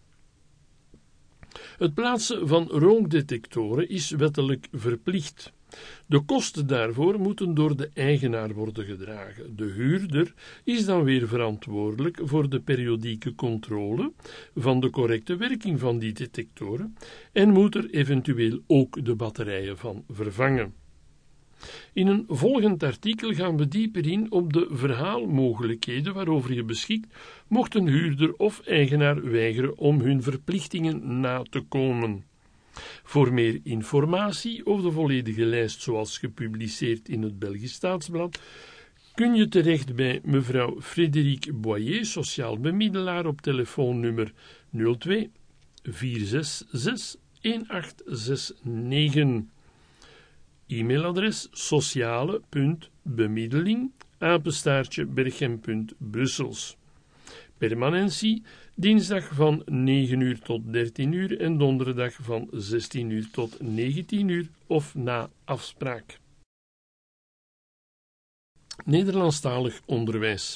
Het plaatsen van rookdetectoren is wettelijk verplicht. De kosten daarvoor moeten door de eigenaar worden gedragen. De huurder is dan weer verantwoordelijk voor de periodieke controle van de correcte werking van die detectoren en moet er eventueel ook de batterijen van vervangen. In een volgend artikel gaan we dieper in op de verhaalmogelijkheden waarover je beschikt, mocht een huurder of eigenaar weigeren om hun verplichtingen na te komen. Voor meer informatie over de volledige lijst zoals gepubliceerd in het Belgisch Staatsblad kun je terecht bij mevrouw Frédérique Boyer, sociaal bemiddelaar, op telefoonnummer 02 466 1869. E-mailadres sociale.bemiddeling@berchem.brussels. Permanentie dinsdag van 9 uur tot 13 uur en donderdag van 16 uur tot 19 uur of na afspraak. Nederlandstalig onderwijs.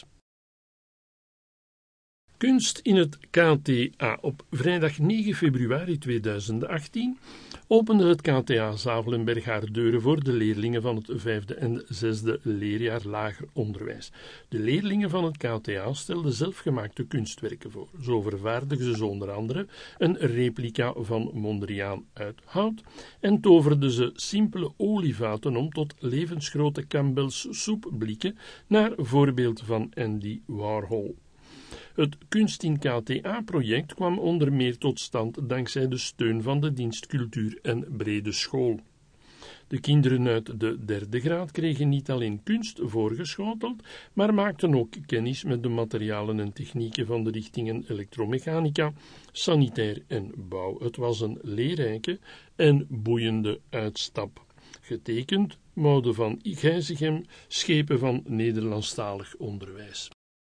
Kunst in het KTA. Op vrijdag 9 februari 2018 opende het KTA Zavelenberg haar deuren voor de leerlingen van het 5e en 6e leerjaar lager onderwijs. De leerlingen van het KTA stelden zelfgemaakte kunstwerken voor. Zo vervaardigden ze onder andere een replica van Mondriaan uit hout en toverden ze simpele olievaten om tot levensgrote Campbell's soepblikken naar voorbeeld van Andy Warhol. Het Kunst in KTA-project kwam onder meer tot stand dankzij de steun van de dienst Cultuur en Brede School. De kinderen uit de 3e graad kregen niet alleen kunst voorgeschoteld, maar maakten ook kennis met de materialen en technieken van de richtingen elektromechanica, sanitair en bouw. Het was een leerrijke en boeiende uitstap. Getekend Maude van Gijzegem, schepen van Nederlandstalig onderwijs.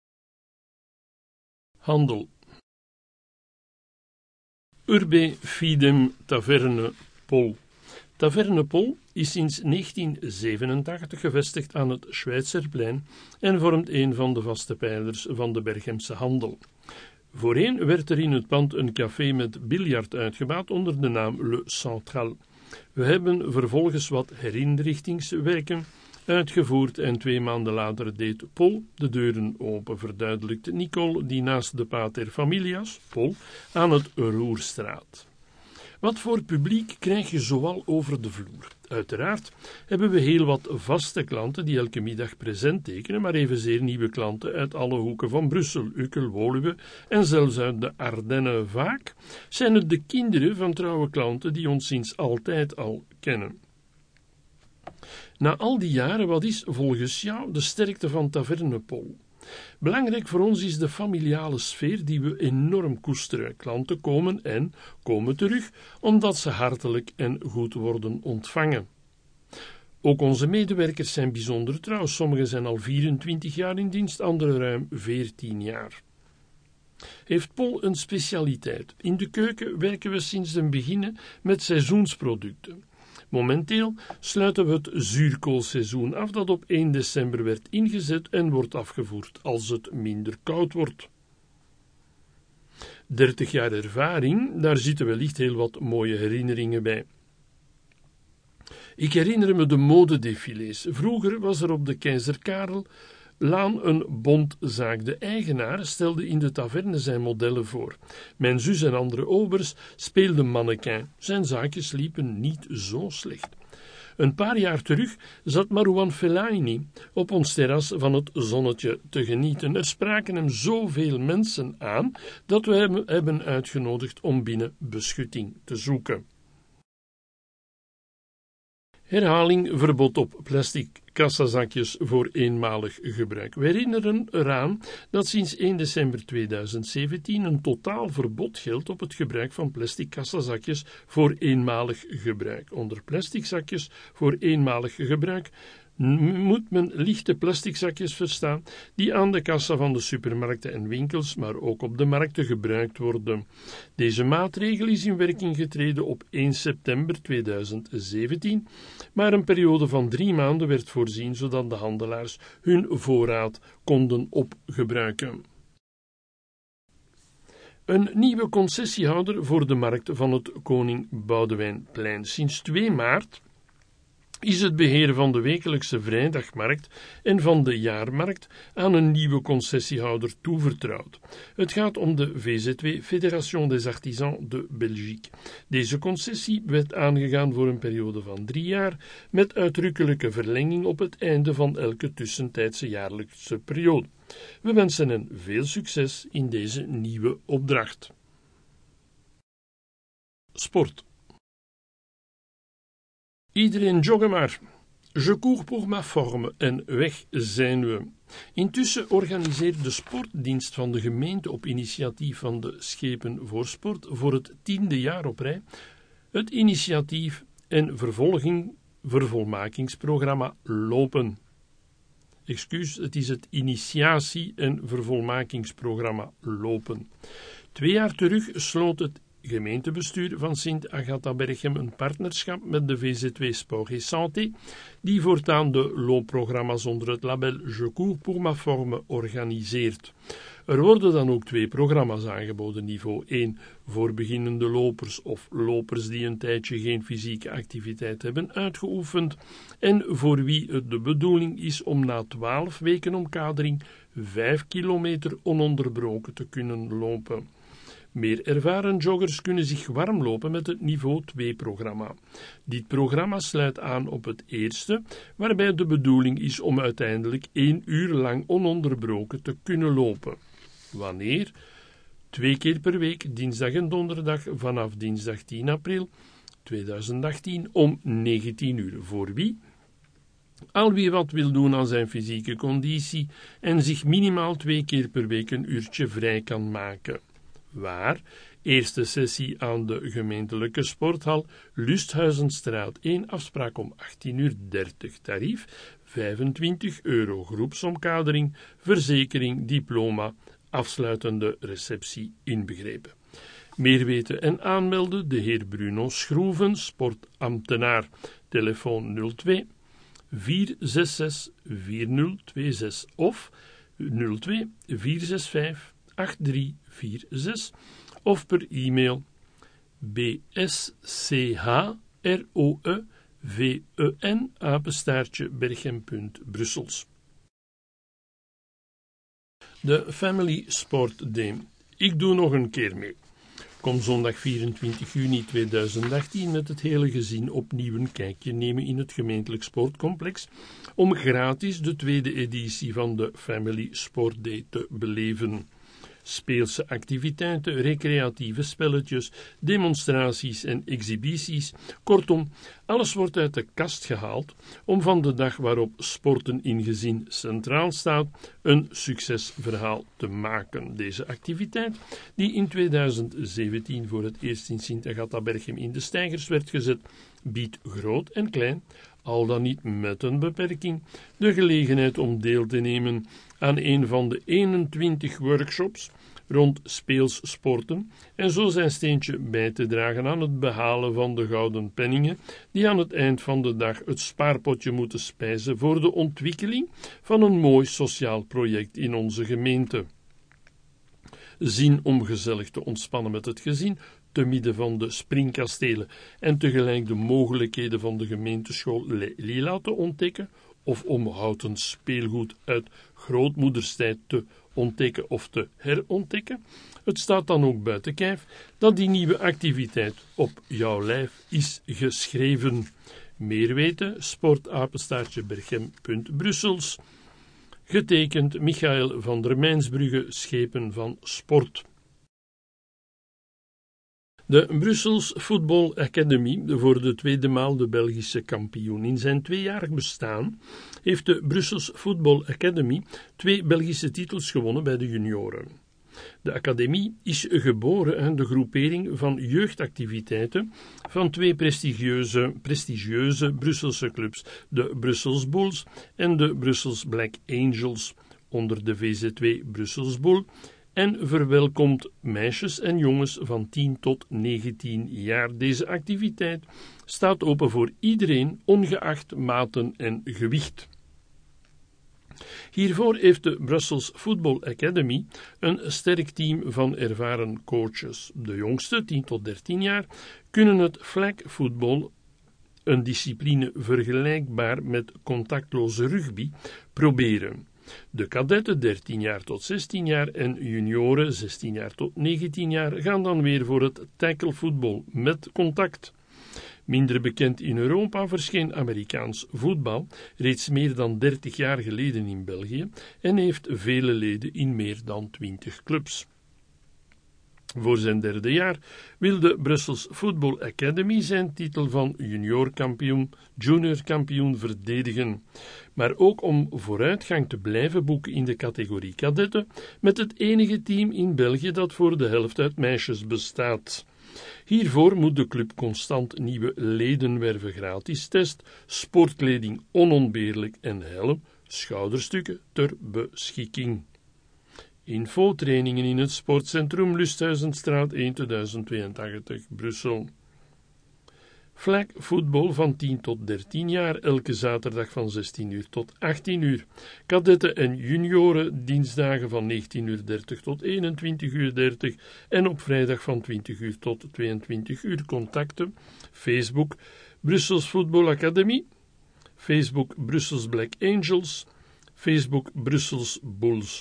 Handel. Urbe Fidem Taverne Pol. Taverne Pol is sinds 1987 gevestigd aan het Schweizerplein en vormt een van de vaste pijlers van de Berchemse handel. Voorheen werd er in het pand een café met biljart uitgebaat onder de naam Le Central. We hebben vervolgens wat herinrichtingswerken uitgevoerd en 2 maanden later deed Pol de deuren open, verduidelijkt Nicole, die naast de pater familias, Pol, aan het Roerstraat. Wat voor publiek krijg je zoal over de vloer? Uiteraard hebben we heel wat vaste klanten die elke middag present tekenen, maar evenzeer nieuwe klanten uit alle hoeken van Brussel, Ukkel, Woluwe en zelfs uit de Ardennen. Vaak zijn het de kinderen van trouwe klanten die ons sinds altijd al kennen. Na al die jaren, wat is volgens jou de sterkte van Taverne Pol? Belangrijk voor ons is de familiale sfeer die we enorm koesteren. Klanten komen en komen terug, omdat ze hartelijk en goed worden ontvangen. Ook onze medewerkers zijn bijzonder trouw. Sommigen zijn al 24 jaar in dienst, anderen ruim 14 jaar. Heeft Pol een specialiteit? In de keuken werken we sinds den beginne met seizoensproducten. Momenteel sluiten we het zuurkoolseizoen af dat op 1 december werd ingezet en wordt afgevoerd als het minder koud wordt. 30 jaar ervaring, daar zitten wellicht heel wat mooie herinneringen bij. Ik herinner me de modedefilés. Vroeger was er op de Keizer Karel Laan een bondzaak. De eigenaar stelde in de taverne zijn modellen voor. Mijn zus en andere obers speelden mannequin. Zijn zaakjes liepen niet zo slecht. Een paar jaar terug zat Marouane Fellaini op ons terras van het zonnetje te genieten. Er spraken hem zoveel mensen aan dat we hem hebben uitgenodigd om binnen beschutting te zoeken. Herhaling verbod op plastic kassazakjes voor eenmalig gebruik. We herinneren eraan dat sinds 1 december 2017 een totaal verbod geldt op het gebruik van plastic kassazakjes voor eenmalig gebruik. Onder plastic zakjes voor eenmalig gebruik moet men lichte plastic zakjes verstaan die aan de kassa van de supermarkten en winkels, maar ook op de markten gebruikt worden. Deze maatregel is in werking getreden op 1 september 2017, maar een periode van 3 maanden werd voorzien zodat de handelaars hun voorraad konden opgebruiken. Een nieuwe concessiehouder voor de markt van het Koning Boudewijnplein. Sinds 2 maart is het beheer van de wekelijkse vrijdagmarkt en van de jaarmarkt aan een nieuwe concessiehouder toevertrouwd. Het gaat om de VZW, Fédération des Artisans de Belgique. Deze concessie werd aangegaan voor een periode van 3 jaar, met uitdrukkelijke verlenging op het einde van elke tussentijdse jaarlijkse periode. We wensen hen veel succes in deze nieuwe opdracht. Sport. Iedereen joggen maar. Je cours pour ma forme en weg zijn we. Intussen organiseert de sportdienst van de gemeente op initiatief van de Schepen voor Sport voor het 10e jaar op rij het initiatief en vervolmakingsprogramma Lopen. Het is het initiatie- en vervolmakingsprogramma Lopen. 2 jaar terug sloot het gemeentebestuur van Sint-Agatha-Berchem een partnerschap met de VZW Sport et Santé, die voortaan de loopprogramma's onder het label Je cours pour ma forme organiseert. Er worden dan ook 2 programma's aangeboden. Niveau 1 voor beginnende lopers of lopers die een tijdje geen fysieke activiteit hebben uitgeoefend en voor wie het de bedoeling is om na 12 weken omkadering 5 kilometer ononderbroken te kunnen lopen. Meer ervaren joggers kunnen zich warm lopen met het niveau 2-programma. Dit programma sluit aan op het eerste, waarbij de bedoeling is om uiteindelijk 1 uur lang ononderbroken te kunnen lopen. Wanneer? 2 keer per week, dinsdag en donderdag, vanaf dinsdag 10 april 2018 om 19 uur. Voor wie? Al wie wat wil doen aan zijn fysieke conditie en zich minimaal 2 keer per week een uurtje vrij kan maken. Waar? Eerste sessie aan de gemeentelijke sporthal, Lusthuizenstraat 1, afspraak om 18:30 uur, tarief €25, groepsomkadering, verzekering, diploma, afsluitende receptie inbegrepen. Meer weten en aanmelden de heer Bruno Schroeven, sportambtenaar, telefoon 02 466 4026 of 02 465 8346 of per e-mail bschroeven@berchem.brussels. De Family Sport Day. Ik doe nog een keer mee. Kom zondag 24 juni 2018 met het hele gezin opnieuw een kijkje nemen in het gemeentelijk sportcomplex om gratis de 2e editie van de Family Sport Day te beleven. Speelse activiteiten, recreatieve spelletjes, demonstraties en exhibities. Kortom, alles wordt uit de kast gehaald om van de dag waarop sporten in gezin centraal staat een succesverhaal te maken. Deze activiteit, die in 2017 voor het eerst in Sint-Agatha-Berchem in de steigers werd gezet, biedt groot en klein, al dan niet met een beperking, de gelegenheid om deel te nemen aan een van de 21 workshops rond speelssporten en zo zijn steentje bij te dragen aan het behalen van de gouden penningen die aan het eind van de dag het spaarpotje moeten spijzen voor de ontwikkeling van een mooi sociaal project in onze gemeente. Zin om gezellig te ontspannen met het gezin, te midden van de springkastelen en tegelijk de mogelijkheden van de gemeenteschool Lila te ontdekken, of om houten speelgoed uit grootmoederstijd te ontdekken of te herontdekken. Het staat dan ook buiten kijf dat die nieuwe activiteit op jouw lijf is geschreven. Meer weten, sportapenstaartje-berchem.brussels. Getekend Michael van der Mijnsbrugge, Schepen van Sport. De Brussels Football Academy, voor de 2e maal de Belgische kampioen. In zijn 2-jarig bestaan heeft de Brussels Football Academy 2 Belgische titels gewonnen bij de junioren. De academie is geboren uit de groepering van jeugdactiviteiten van 2 prestigieuze Brusselse clubs, de Brussels Bulls en de Brussels Black Angels, onder de VZW Brussels Bull, en verwelkomt meisjes en jongens van 10 tot 19 jaar. Deze activiteit staat open voor iedereen, ongeacht maten en gewicht. Hiervoor heeft de Brussels Football Academy een sterk team van ervaren coaches. De jongste, 10 tot 13 jaar, kunnen het flag football, een discipline vergelijkbaar met contactloze rugby, proberen. De kadetten 13 jaar tot 16 jaar en junioren 16 jaar tot 19 jaar gaan dan weer voor het tacklevoetbal met contact. Minder bekend in Europa verscheen Amerikaans voetbal reeds meer dan 30 jaar geleden in België en heeft vele leden in meer dan 20 clubs. Voor zijn 3e jaar wil de Brussels Football Academy zijn titel van junior kampioen verdedigen, maar ook om vooruitgang te blijven boeken in de categorie kadetten met het enige team in België dat voor de helft uit meisjes bestaat. Hiervoor moet de club constant nieuwe leden werven, gratis test, sportkleding onontbeerlijk en helm, schouderstukken ter beschikking. Infotrainingen in het sportcentrum Lusthuizenstraat 1 2082 Brussel. Flag voetbal van 10 tot 13 jaar, elke zaterdag van 16 uur tot 18 uur. Kadetten en junioren dinsdagen van 19:30 tot 21:30 en op vrijdag van 20 uur tot 22 uur. Contacten: Facebook Brussels Voetbal Academie, Facebook Brussels Black Angels, Facebook Brussels Bulls.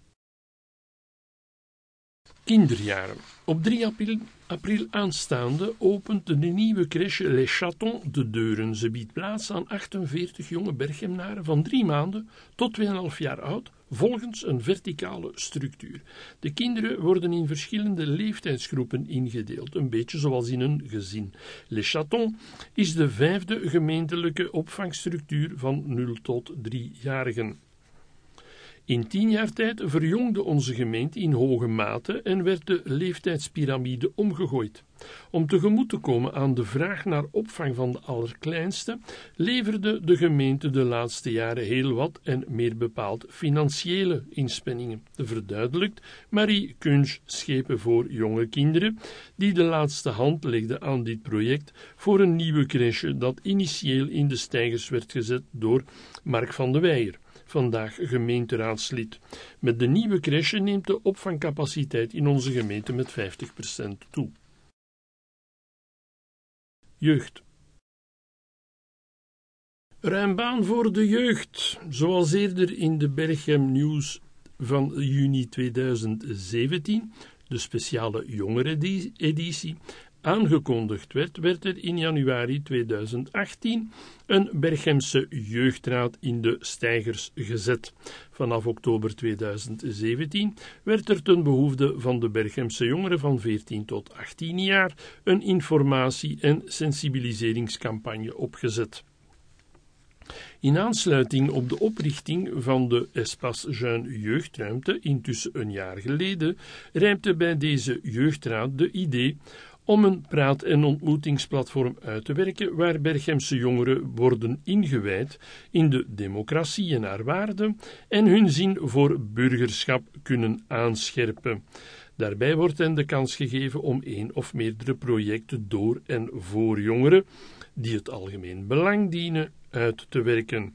Kinderjaren. Op 3 april aanstaande opent de nieuwe crèche Les Chatons de deuren. Ze biedt plaats aan 48 jonge Berchem-naren van 3 maanden tot 2,5 jaar oud, volgens een verticale structuur. De kinderen worden in verschillende leeftijdsgroepen ingedeeld, een beetje zoals in een gezin. Les Chatons is de 5e gemeentelijke opvangstructuur van 0 tot 3-jarigen. In 10 jaar tijd verjongde onze gemeente in hoge mate en werd de leeftijdspyramide omgegooid. Om tegemoet te komen aan de vraag naar opvang van de allerkleinste, leverde de gemeente de laatste jaren heel wat en meer bepaald financiële inspanningen. Verduidelijkt Marie Kunsch Schepen voor jonge kinderen, die de laatste hand legde aan dit project voor een nieuwe crèche dat initieel in de steigers werd gezet door Mark van de Weijer, vandaag gemeenteraadslid. Met de nieuwe crèche neemt de opvangcapaciteit in onze gemeente met 50% toe. Jeugd. Ruim baan voor de jeugd. Zoals eerder in de Berchem Nieuws van juni 2017, de speciale jongereneditie, aangekondigd werd er in januari 2018 een Berchemse jeugdraad in de steigers gezet. Vanaf oktober 2017 werd er ten behoeve van de Berchemse jongeren van 14 tot 18 jaar een informatie- en sensibiliseringscampagne opgezet. In aansluiting op de oprichting van de Espace Jeune Jeugdruimte, intussen een jaar geleden, rijmte bij deze jeugdraad de idee om een praat- en ontmoetingsplatform uit te werken waar Berchemse jongeren worden ingewijd in de democratie en haar waarden en hun zin voor burgerschap kunnen aanscherpen. Daarbij wordt hen de kans gegeven om 1 of meerdere projecten door en voor jongeren die het algemeen belang dienen uit te werken.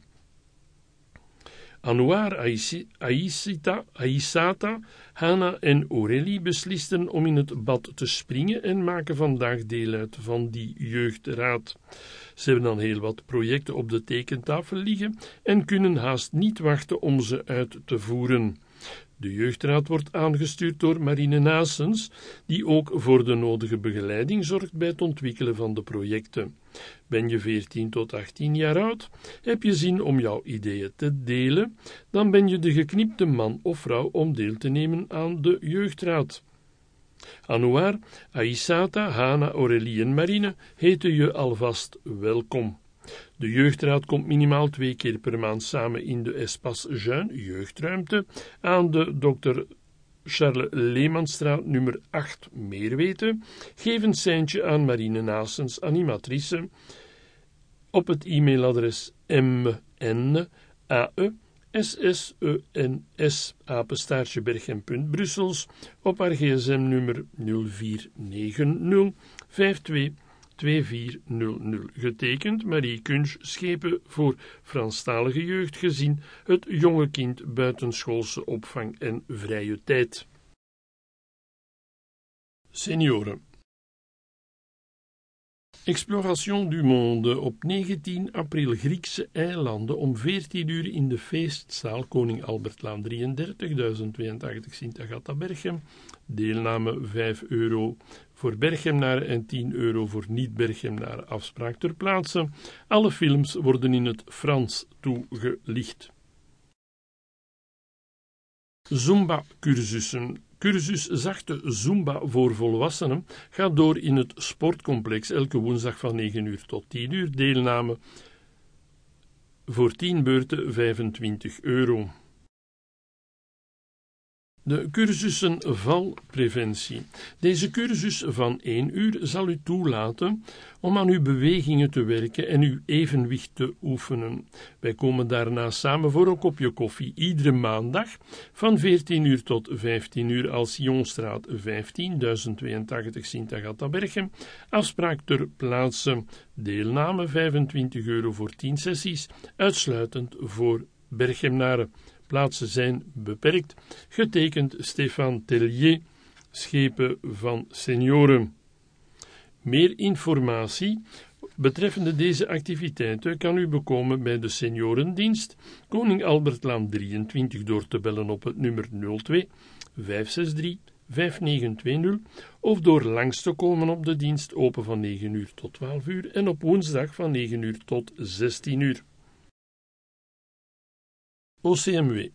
Anouar, Aïssata, Hanna en Aurélie beslisten om in het bad te springen en maken vandaag deel uit van die jeugdraad. Ze hebben dan heel wat projecten op de tekentafel liggen en kunnen haast niet wachten om ze uit te voeren. De jeugdraad wordt aangestuurd door Marine Naessens, die ook voor de nodige begeleiding zorgt bij het ontwikkelen van de projecten. Ben je 14 tot 18 jaar oud? Heb je zin om jouw ideeën te delen? Dan ben je de geknipte man of vrouw om deel te nemen aan de jeugdraad. Anouar, Aïssata, Hanna, Aurélie en Marine heten je alvast welkom. De jeugdraad komt minimaal 2 keer per maand samen in de Espace Jeune jeugdruimte aan de Dr. Charles Leemanstraat nummer 8. Meer weten? Geef een seintje aan Marine Naessens, animatrice, op het e-mailadres mnaessens@berchem.brussels, op haar gsm-nummer 0490 52 2400, getekend Marie Kunsch Schepen voor Franstalige jeugdgezin, het jonge kind buitenschoolse opvang en vrije tijd. Senioren. Exploration du Monde op 19 april Griekse eilanden om 14 uur in de feestzaal Koning Albertlaan 33, 1082 Sint-Agatha Berchem. Deelname €5 voor Berchemnaren en €10 voor niet-Berchemnaren. Afspraak ter plaatse. Alle films worden in het Frans toegelicht. Zumba-cursussen. Cursus Zachte Zumba voor volwassenen gaat door in het sportcomplex elke woensdag van 9 uur tot 10 uur. Deelname voor 10 beurten €25. De cursussen valpreventie. Deze cursus van 1 uur zal u toelaten om aan uw bewegingen te werken en uw evenwicht te oefenen. Wij komen daarna samen voor een kopje koffie iedere maandag van 14 uur tot 15 uur Alcyonstraat 15, 1082 Sint-Agatha-Berchem. Afspraak ter plaatse. Deelname €25 voor 10 sessies, uitsluitend voor Berchenaren. Plaatsen zijn beperkt. Getekend Stefan Tellier, Schepen van Senioren. Meer informatie betreffende deze activiteiten kan u bekomen bij de seniorendienst Koning Albertlaan 23 door te bellen op het nummer 02 563 5920 of door langs te komen op de dienst, open van 9 uur tot 12 uur en op woensdag van 9 uur tot 16 uur. OCMW.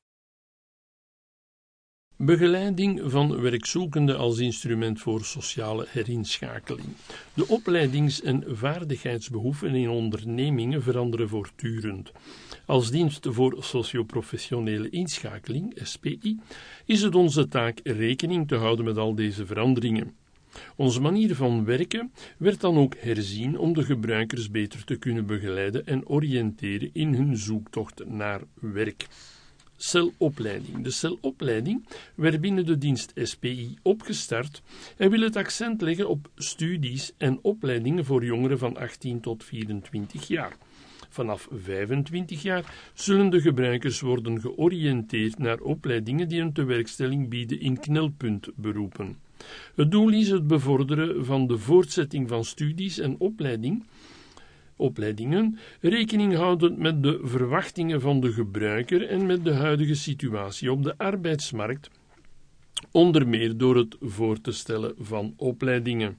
Begeleiding van werkzoekenden als instrument voor sociale herinschakeling. De opleidings- en vaardigheidsbehoeften in ondernemingen veranderen voortdurend. Als dienst voor socioprofessionele inschakeling, SPI, is het onze taak rekening te houden met al deze veranderingen. Onze manier van werken werd dan ook herzien om de gebruikers beter te kunnen begeleiden en oriënteren in hun zoektocht naar werk. Celopleiding. De celopleiding werd binnen de dienst SPI opgestart en wil het accent leggen op studies en opleidingen voor jongeren van 18 tot 24 jaar. Vanaf 25 jaar zullen de gebruikers worden georiënteerd naar opleidingen die een tewerkstelling bieden in knelpuntberoepen. Het doel is het bevorderen van de voortzetting van studies en opleidingen, rekening houdend met de verwachtingen van de gebruiker en met de huidige situatie op de arbeidsmarkt, onder meer door het voor te stellen van opleidingen.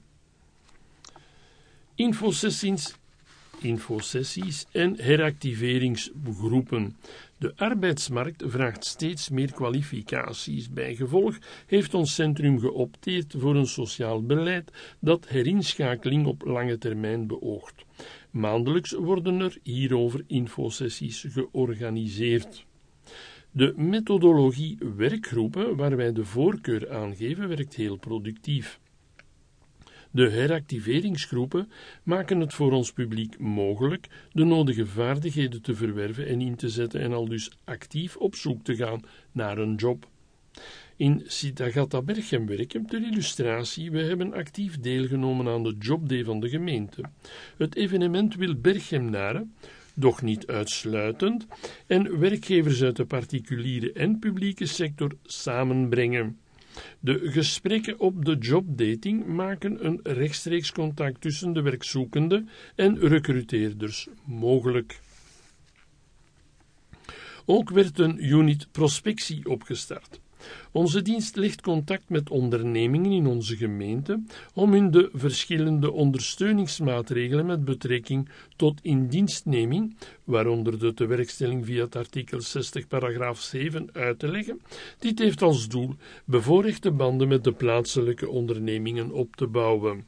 Infosessies en heractiveringsgroepen. De arbeidsmarkt vraagt steeds meer kwalificaties. Bijgevolg heeft ons centrum geopteerd voor een sociaal beleid dat herinschakeling op lange termijn beoogt. Maandelijks worden er hierover infosessies georganiseerd. De methodologie werkgroepen, waar wij de voorkeur aan geven, werkt heel productief. De heractiveringsgroepen maken het voor ons publiek mogelijk de nodige vaardigheden te verwerven en in te zetten en al dus actief op zoek te gaan naar een job. In Sint-Agatha-Berchem werken, ter illustratie, we hebben actief deelgenomen aan de jobday van de gemeente. Het evenement wil Berchenaren, doch niet uitsluitend, en werkgevers uit de particuliere en publieke sector samenbrengen. De gesprekken op de jobdating maken een rechtstreeks contact tussen de werkzoekende en recruteerders mogelijk. Ook werd een unit prospectie opgestart. Onze dienst legt contact met ondernemingen in onze gemeente om hun de verschillende ondersteuningsmaatregelen met betrekking tot indienstneming, waaronder de tewerkstelling via het artikel 60 paragraaf 7 uit te leggen. Dit heeft als doel bevoorrechte banden met de plaatselijke ondernemingen op te bouwen.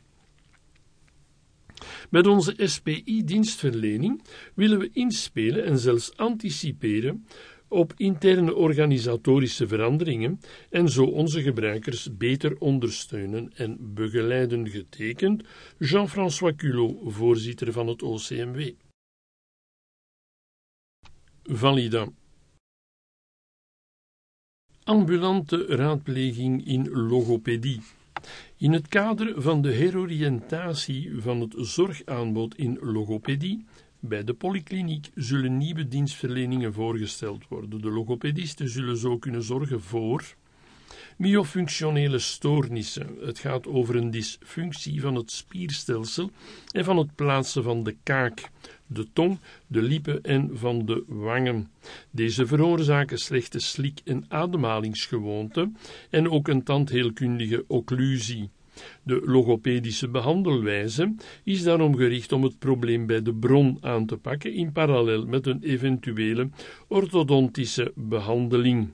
Met onze SPI-dienstverlening willen we inspelen en zelfs anticiperen op interne organisatorische veranderingen en zo onze gebruikers beter ondersteunen en begeleiden. Getekend Jean-François Culot, voorzitter van het OCMW. Valida. Ambulante raadpleging in logopedie. In het kader van de heroriëntatie van het zorgaanbod in logopedie bij de polykliniek zullen nieuwe dienstverleningen voorgesteld worden. De logopedisten zullen zo kunnen zorgen voor myofunctionele stoornissen. Het gaat over een dysfunctie van het spierstelsel en van het plaatsen van de kaak, de tong, de lippen en van de wangen. Deze veroorzaken slechte slik- en ademhalingsgewoonten en ook een tandheelkundige occlusie. De logopedische behandelwijze is daarom gericht om het probleem bij de bron aan te pakken in parallel met een eventuele orthodontische behandeling.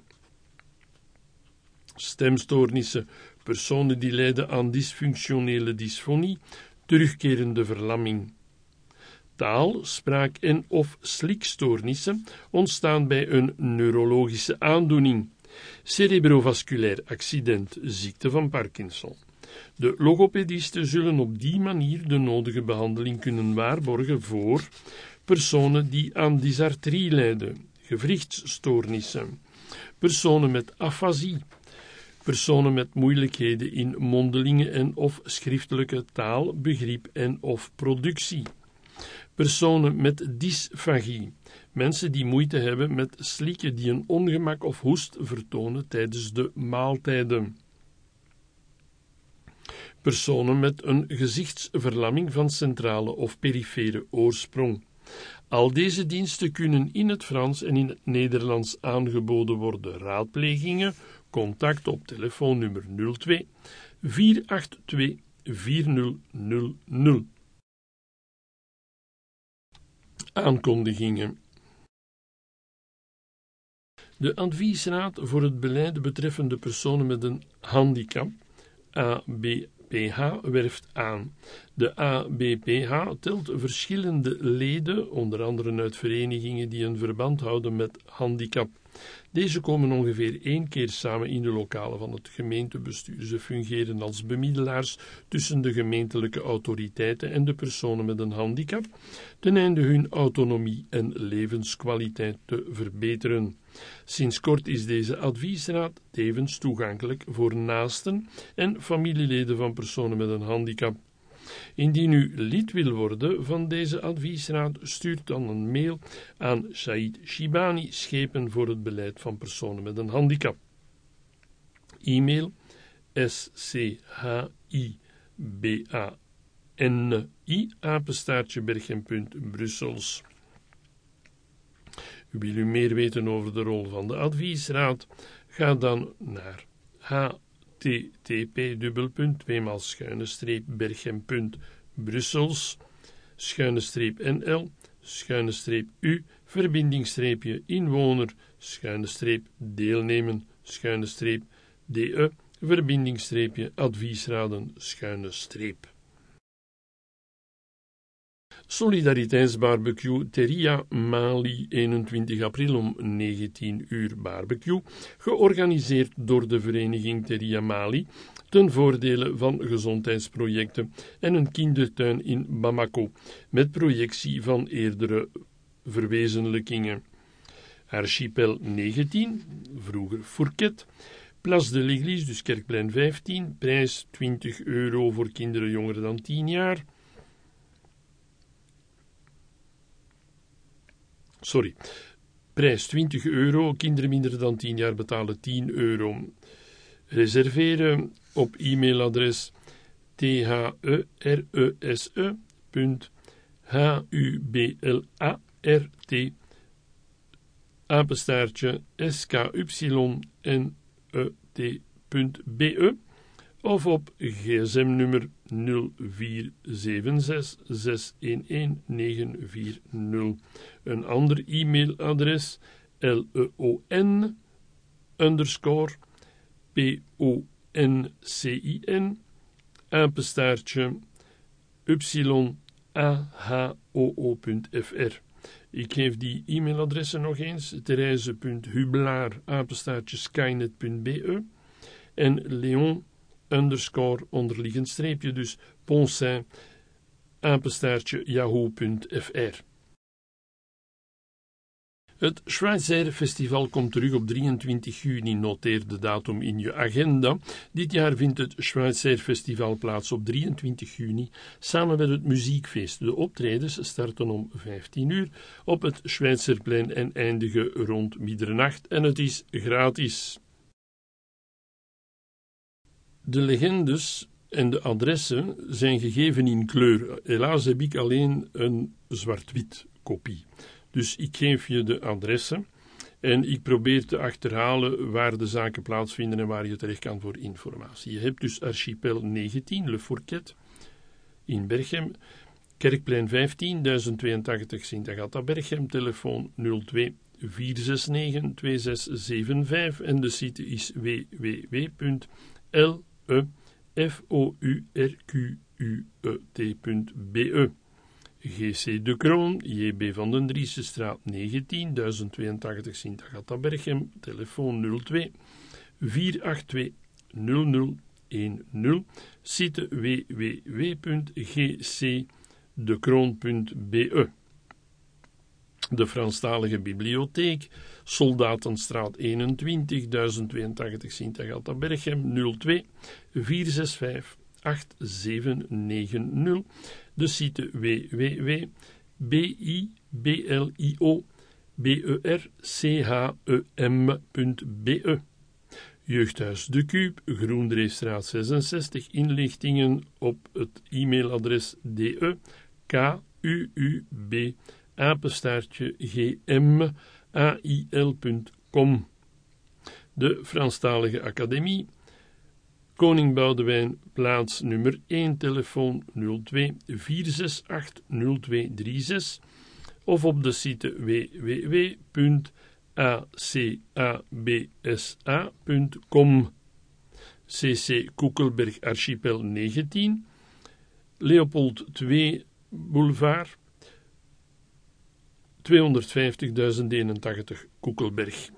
Stemstoornissen, personen die lijden aan dysfunctionele dysfonie, terugkerende verlamming. Taal-, spraak- en of slikstoornissen ontstaan bij een neurologische aandoening. Cerebrovasculair accident, ziekte van Parkinson. De logopedisten zullen op die manier de nodige behandeling kunnen waarborgen voor personen die aan dysartrie lijden, gewrichtsstoornissen, personen met afasie, personen met moeilijkheden in mondelinge en of schriftelijke taal, begrip en of productie, personen met dysfagie, mensen die moeite hebben met slikken, die een ongemak of hoest vertonen tijdens de maaltijden, personen met een gezichtsverlamming van centrale of perifere oorsprong. Al deze diensten kunnen in het Frans en in het Nederlands aangeboden worden. Raadplegingen, contact op telefoonnummer 02 482 4000. Aankondigingen. De Adviesraad voor het beleid betreffende personen met een handicap, ABPH, werft aan. De ABPH telt verschillende leden, onder andere uit verenigingen die een verband houden met handicap. Deze komen ongeveer 1 keer samen in de lokalen van het gemeentebestuur. Ze fungeren als bemiddelaars tussen de gemeentelijke autoriteiten en de personen met een handicap, ten einde hun autonomie en levenskwaliteit te verbeteren. Sinds kort is deze adviesraad tevens toegankelijk voor naasten en familieleden van personen met een handicap. Indien u lid wil worden van deze adviesraad, stuurt dan een mail aan Said Shibani, Schepen voor het beleid van personen met een handicap. E-mail schibani@berchem.brussels. Wil u meer weten over de rol van de adviesraad? Ga dan naar http://brussels-inwoner-de-adviesraden-. Solidariteitsbarbecue Teria Mali, 21 april om 19 uur barbecue, georganiseerd door de vereniging Teria Mali ten voordele van gezondheidsprojecten en een kindertuin in Bamako met projectie van eerdere verwezenlijkingen. Archipel 19, vroeger Fourquet, Place de l'Église, dus Kerkplein 15, prijs €20 voor kinderen jonger dan 10 jaar. Prijs €20, kinderen minder dan 10 jaar betalen €10. Reserveren op e-mailadres thurse@skynet.be of op gsm-nummer 0476611940. Een ander e-mailadres leon_poncin_yahoo.fr. Ik geef die e-mailadressen nog eens: therese.hubelaar@skynet.be en Leon onderliggend streepje, dus Poncin @yahoo.fr. Het Schweitzer Festival komt terug op 23 juni. Noteer de datum in je agenda. Dit jaar vindt het Schweitzer Festival plaats op 23 juni samen met het muziekfeest. De optredens starten om 15 uur op het Schweizerplein en eindigen rond middernacht en het is gratis. De legendes en de adressen zijn gegeven in kleur. Helaas heb ik alleen een zwart-wit kopie. Dus ik geef je de adressen en ik probeer te achterhalen waar de zaken plaatsvinden en waar je terecht kan voor informatie. Je hebt dus Archipel 19, Le Fourquet, in Berchem, Kerkplein 15, 1082 Sint-Agatha-Berchem, telefoon 02 469 2675 en de site is www.lefourquet.be. GC De Kroon, JB van den Driesestraat 19, 1082 Sint-Agatha-Berchem, telefoon 02 482 0010, site www.gcdekroon.be. De Franstalige Bibliotheek, Soldatenstraat 21, 1082 Sint-Agatha-Berchem, 02 465 8790, de site www.biblioberchem.be. Jeugdhuis De Kuub, Groendreefstraat 66, inlichtingen op het e-mailadres dekub@gmail.com. De Franstalige Academie, Koning Boudewijn, plaats nummer 1, telefoon 02 468 0236 of op de site www.acabsa.com. CC Koekelberg Archipel 19, Leopold II Boulevard, 250.081 Koekelberg.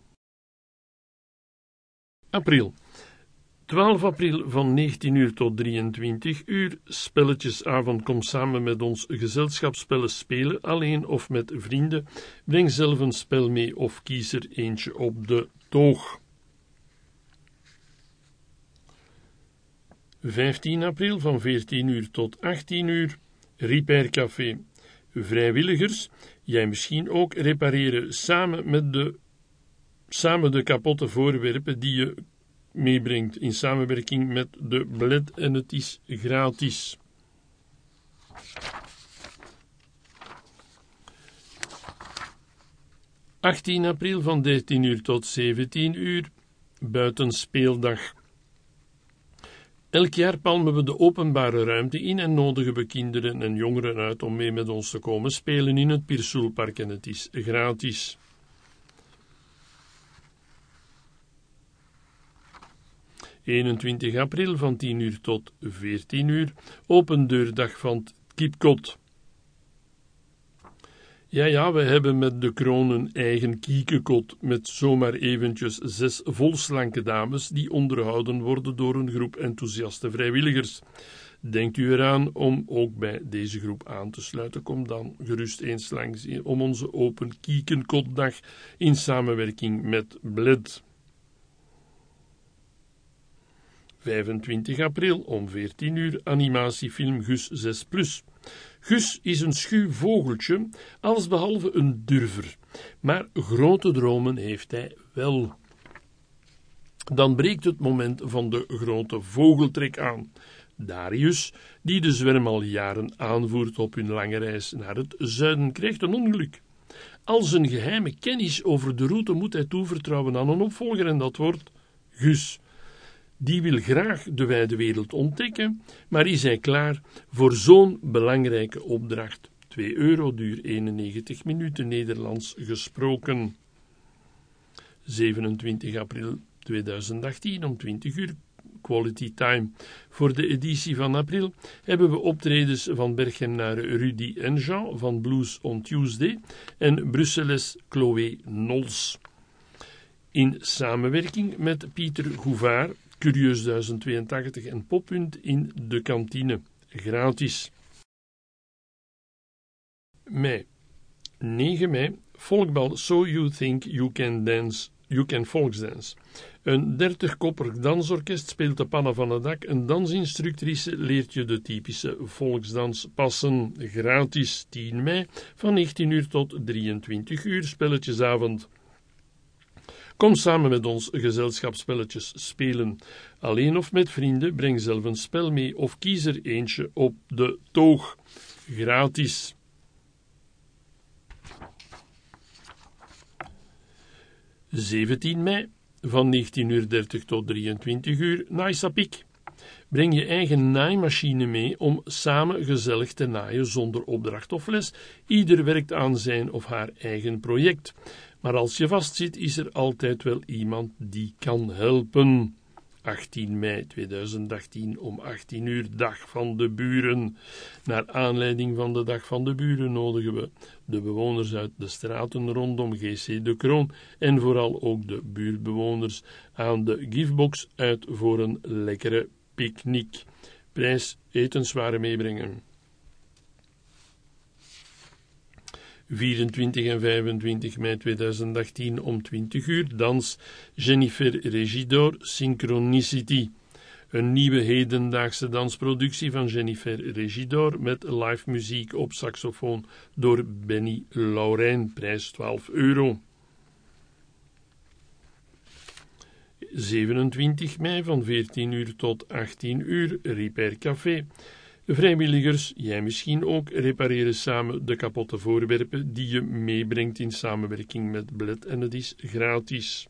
April. 12 april van 19 uur tot 23 uur, spelletjesavond. Kom samen met ons gezelschapsspellen spelen, alleen of met vrienden. Breng zelf een spel mee of kies er eentje op de toog. 15 april van 14 uur tot 18 uur, Repair Café. Vrijwilligers, jij misschien ook, repareren samen de kapotte voorwerpen die je meebrengt in samenwerking met de Bled en het is gratis. ...18 april van 13 uur tot 17 uur... buitenspeeldag. Elk jaar palmen we de openbare ruimte in... en nodigen we kinderen en jongeren uit... om mee met ons te komen spelen in het Piersoelpark... en het is gratis. 21 april van 10 uur tot 14 uur, open deurdag van het Kipkot. Ja, we hebben met De Kroon een eigen kiekekot, met zomaar eventjes 6 volslanke dames, die onderhouden worden door een groep enthousiaste vrijwilligers. Denkt u eraan om ook bij deze groep aan te sluiten, kom dan gerust eens langs om onze open kiekenkotdag in samenwerking met Bled. 25 april om 14 uur animatiefilm Gus 6+. Gus is een schuw vogeltje, allesbehalve een durver, maar grote dromen heeft hij wel. Dan breekt het moment van de grote vogeltrek aan. Darius, die de zwerm al jaren aanvoert op hun lange reis naar het zuiden, krijgt een ongeluk. Al zijn geheime kennis over de route moet hij toevertrouwen aan een opvolger en dat wordt Gus. Die wil graag de wijde wereld ontdekken, maar is hij klaar voor zo'n belangrijke opdracht? €2 duur 91 minuten Nederlands gesproken. 27 april 2018 om 20 uur, Quality Time. Voor de editie van april hebben we optredens van Berchenaren Rudy en Jean van Blues on Tuesday en Brusseles Chloé Nols. In samenwerking met Pieter Gouvard, Curieus 1082 en Poppunt in de kantine. Gratis. Mei. 9 mei. Volkbal So You Think You Can Dance. You Can Volksdance. Een 30-koppig dansorkest speelt de pannen van het dak. Een dansinstructrice leert je de typische volksdans passen. Gratis. 10 mei. Van 19 uur tot 23 uur. Spelletjesavond. Kom samen met ons gezelschapsspelletjes spelen. Alleen of met vrienden, breng zelf een spel mee of kies er eentje op de toog. Gratis. ...17 mei, van 19:30 tot 23 uur, Naaisapik. Breng je eigen naaimachine mee om samen gezellig te naaien zonder opdracht of les. Ieder werkt aan zijn of haar eigen project. Maar als je vastzit, is er altijd wel iemand die kan helpen. 18 mei 2018 om 18 uur, Dag van de Buren. Naar aanleiding van de Dag van de Buren nodigen we de bewoners uit de straten rondom GC De Kroon en vooral ook de buurtbewoners aan de Givebox uit voor een lekkere picknick. Prijs etenswaren meebrengen. 24 en 25 mei 2018 om 20 uur, dans Jennifer Regidor Synchronicity. Een nieuwe hedendaagse dansproductie van Jennifer Regidor met live muziek op saxofoon door Benny Laurijn, prijs €12. 27 mei van 14 uur tot 18 uur, Repair Café. Vrijwilligers, jij misschien ook, repareren samen de kapotte voorwerpen die je meebrengt in samenwerking met Bled en het is gratis.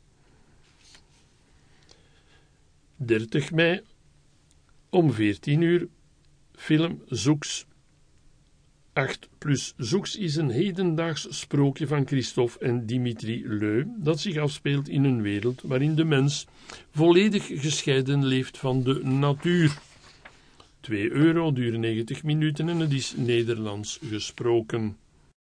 30 mei om 14 uur, film Zoeks. 8 plus Zoeks is een hedendaags sprookje van Christophe en Dimitri Leu dat zich afspeelt in een wereld waarin de mens volledig gescheiden leeft van de natuur. €2, duurt 90 minuten en het is Nederlands gesproken.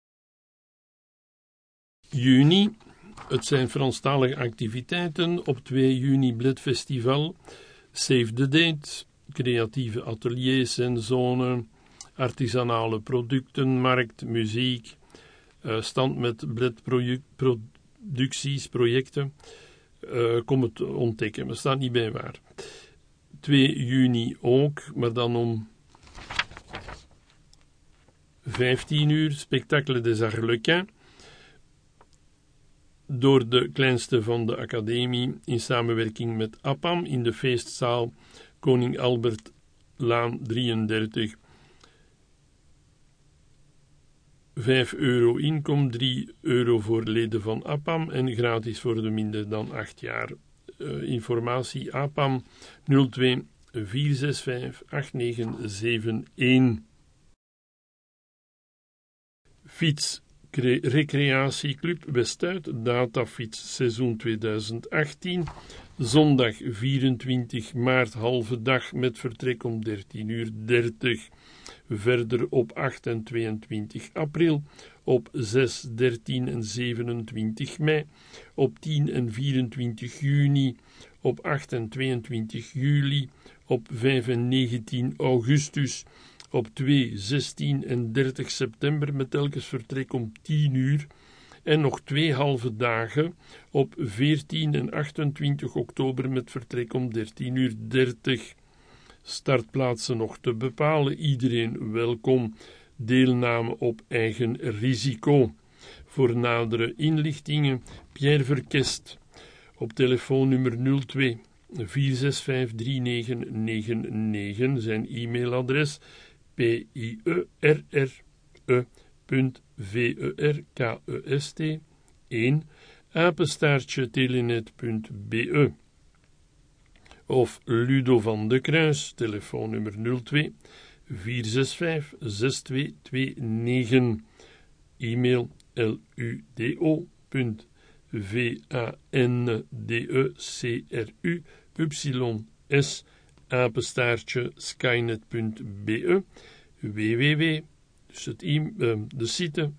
Juni, het zijn Franstalige activiteiten. Op 2 juni Bled Festival, Save the Date, creatieve ateliers en zone, artisanale producten, markt, muziek, stand met Bled producties, projecten. Kom het ontdekken, maar staat niet bij waar. 2 juni ook, maar dan om 15 uur, Spectacle des Arlequins, door de kleinste van de academie in samenwerking met APAM in de feestzaal Koning Albert Laan 33. €5 inkom, €3 voor leden van APAM en gratis voor de minder dan 8 jaar. Informatie APAM 02 465 8971. Fiets Recreatieclub Westuit, Datafiets seizoen 2018. Zondag 24 maart, halve dag met vertrek om 13:30. Verder op 8 en 22 april, op 6, 13 en 27 mei, op 10 en 24 juni, op 8 en 22 juli, op 5 en 19 augustus, op 2, 16 en 30 september met telkens vertrek om 10 uur en nog 2 halve dagen op 14 en 28 oktober met vertrek om 13:30. Startplaatsen nog te bepalen, iedereen welkom, deelname op eigen risico. Voor nadere inlichtingen Pierre Verkest op telefoonnummer 02 465 3999, zijn e-mailadres pierre.verkest1@telenet.be of Ludo van de Kruis, telefoonnummer 02 465 6229, e-mail ludo.vandecruys@skynet.be www, dus de site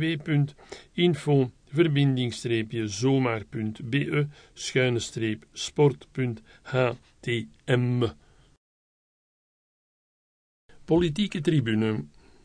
www.info-zomaar.be/sport.htm. Politieke tribune.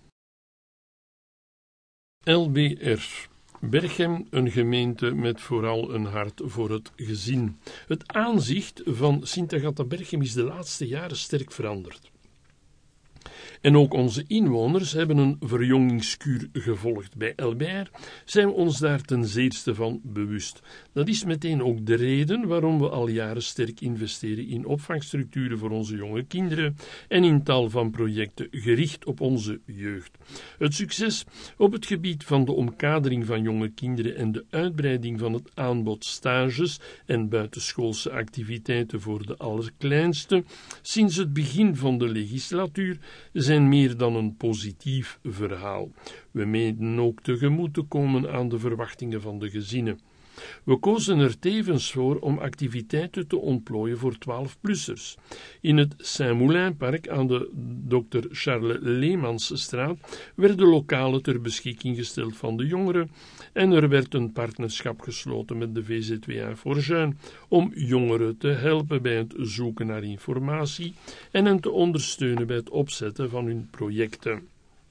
LBR. Berchem, een gemeente met vooral een hart voor het gezin. Het aanzicht van Sint-Agatha-Berchem is de laatste jaren sterk veranderd. En ook onze inwoners hebben een verjongingskuur gevolgd. Bij LBR zijn we ons daar ten zeerste van bewust. Dat is meteen ook de reden waarom we al jaren sterk investeren in opvangstructuren voor onze jonge kinderen en in tal van projecten gericht op onze jeugd. Het succes op het gebied van de omkadering van jonge kinderen en de uitbreiding van het aanbod stages en buitenschoolse activiteiten voor de allerkleinste sinds het begin van de legislatuur zijn meer dan een positief verhaal. We menen ook tegemoet te komen aan de verwachtingen van de gezinnen. We kozen er tevens voor om activiteiten te ontplooien voor 12-plussers. In het Saint-Moulin-park aan de Dr. Charles Leemansstraat werden lokalen ter beschikking gesteld van de jongeren en er werd een partnerschap gesloten met de VZWA Fortuin om jongeren te helpen bij het zoeken naar informatie en hen te ondersteunen bij het opzetten van hun projecten.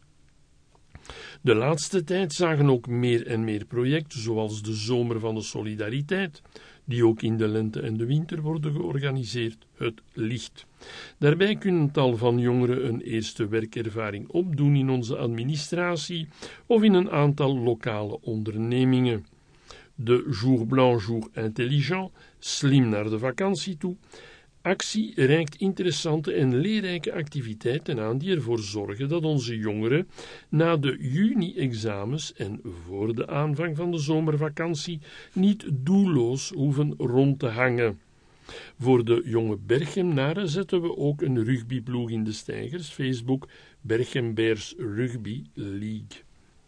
De laatste tijd zagen ook meer en meer projecten, zoals de Zomer van de Solidariteit, die ook in de lente en de winter worden georganiseerd, het licht. Daarbij kunnen tal van jongeren een eerste werkervaring opdoen in onze administratie of in een aantal lokale ondernemingen. De Jour Blanc, Jour Intelligent, slim naar de vakantie toe. Actie reikt interessante en leerrijke activiteiten aan die ervoor zorgen dat onze jongeren na de juni-examens en voor de aanvang van de zomervakantie niet doelloos hoeven rond te hangen. Voor de jonge Berchenaren zetten we ook een rugbyploeg in de steigers, Facebook Berchem Bears Rugby League.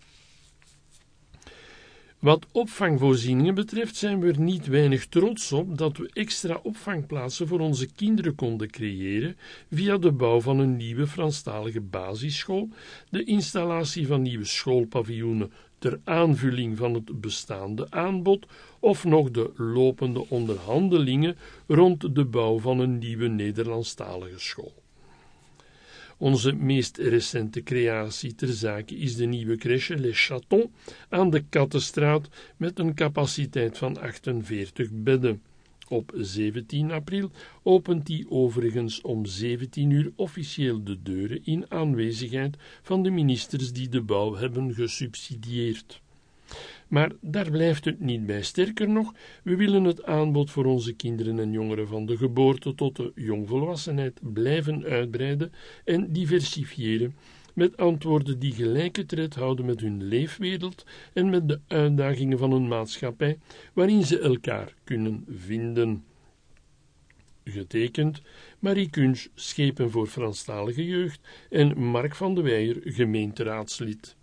Wat opvangvoorzieningen betreft zijn we er niet weinig trots op dat we extra opvangplaatsen voor onze kinderen konden creëren via de bouw van een nieuwe Franstalige basisschool, de installatie van nieuwe schoolpaviljoenen ter aanvulling van het bestaande aanbod of nog de lopende onderhandelingen rond de bouw van een nieuwe Nederlandstalige school. Onze meest recente creatie ter zake is de nieuwe crèche Les Chatons aan de Kattenstraat met een capaciteit van 48 bedden. Op 17 april opent die overigens om 17 uur officieel de deuren in aanwezigheid van de ministers die de bouw hebben gesubsidieerd. Maar daar blijft het niet bij. Sterker nog, we willen het aanbod voor onze kinderen en jongeren van de geboorte tot de jongvolwassenheid blijven uitbreiden en diversifiëren met antwoorden die gelijke tred houden met hun leefwereld en met de uitdagingen van een maatschappij waarin ze elkaar kunnen vinden. Getekend Marie Kunsch, Schepen voor Franstalige Jeugd en Mark van de Weijer, gemeenteraadslid.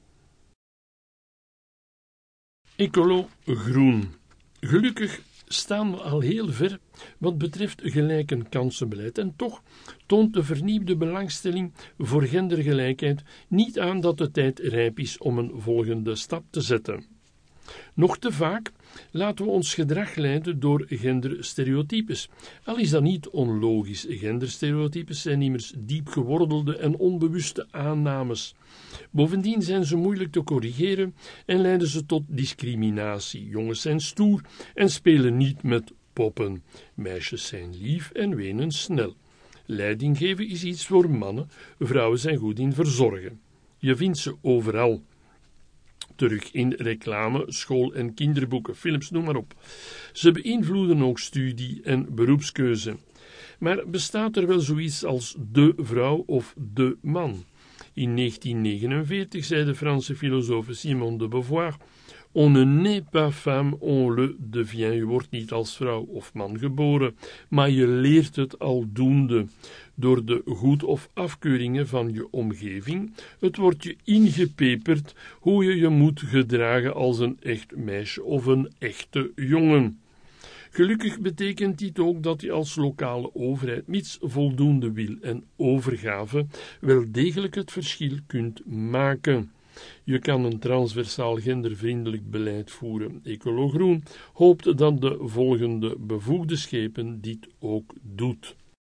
Ecolo groen. Gelukkig staan we al heel ver wat betreft gelijke kansenbeleid en toch toont de vernieuwde belangstelling voor gendergelijkheid niet aan dat de tijd rijp is om een volgende stap te zetten. Nog te vaak laten we ons gedrag leiden door genderstereotypes. Al is dat niet onlogisch. Genderstereotypes zijn immers diep gewortelde en onbewuste aannames. Bovendien zijn ze moeilijk te corrigeren en leiden ze tot discriminatie. Jongens zijn stoer en spelen niet met poppen. Meisjes zijn lief en wenen snel. Leiding geven is iets voor mannen. Vrouwen zijn goed in verzorgen. Je vindt ze overal. Terug in reclame, school- en kinderboeken, films, noem maar op. Ze beïnvloeden ook studie- en beroepskeuze. Maar bestaat er wel zoiets als de vrouw of de man? In 1949 zei de Franse filosoof Simone de Beauvoir: On ne naît pas femme, on le devient. Je wordt niet als vrouw of man geboren, maar je leert het aldoende. Door de goed- of afkeuringen van je omgeving. Het wordt je ingepeperd hoe je je moet gedragen als een echt meisje of een echte jongen. Gelukkig betekent dit ook dat je als lokale overheid, mits voldoende wil en overgave, wel degelijk het verschil kunt maken. Je kan een transversaal gendervriendelijk beleid voeren. Ecolo Groen hoopt dat de volgende bevoegde schepen dit ook doet.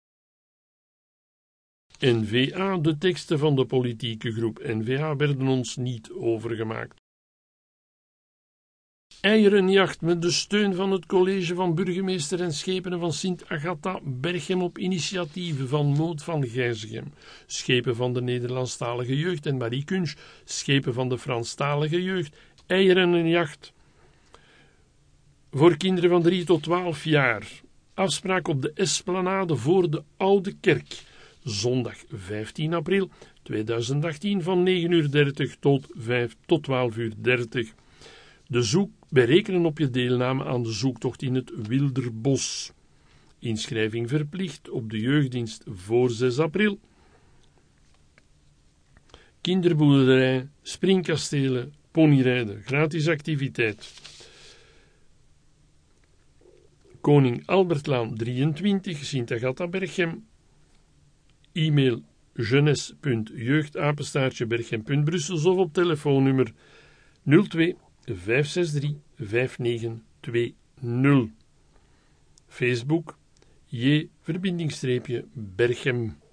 N-VA, de teksten van de politieke groep N-VA werden ons niet overgemaakt. Eierenjacht met de steun van het college van burgemeester en schepenen van Sint-Agatha Berchem op initiatieven van Maud van Gijzegem, schepen van de Nederlandstalige jeugd en Marie Kunsch, schepen van de Franstalige jeugd, eierenjacht voor kinderen van 3 tot 12 jaar. Afspraak op de Esplanade voor de Oude Kerk. Zondag 15 april 2018 van 9:30 tot 12:30. Berekenen op je deelname aan de zoektocht in het Wilderbos. Inschrijving verplicht op de jeugddienst voor 6 april. Kinderboerderij, springkastelen, ponyrijden, gratis activiteit. Koning Albertlaan 23, Sint-Agatha Berchem. E-mail jeunesse.jeugdapenstaartje-berchem.brussels of op telefoonnummer 02 563 5920. Facebook J-Berchem.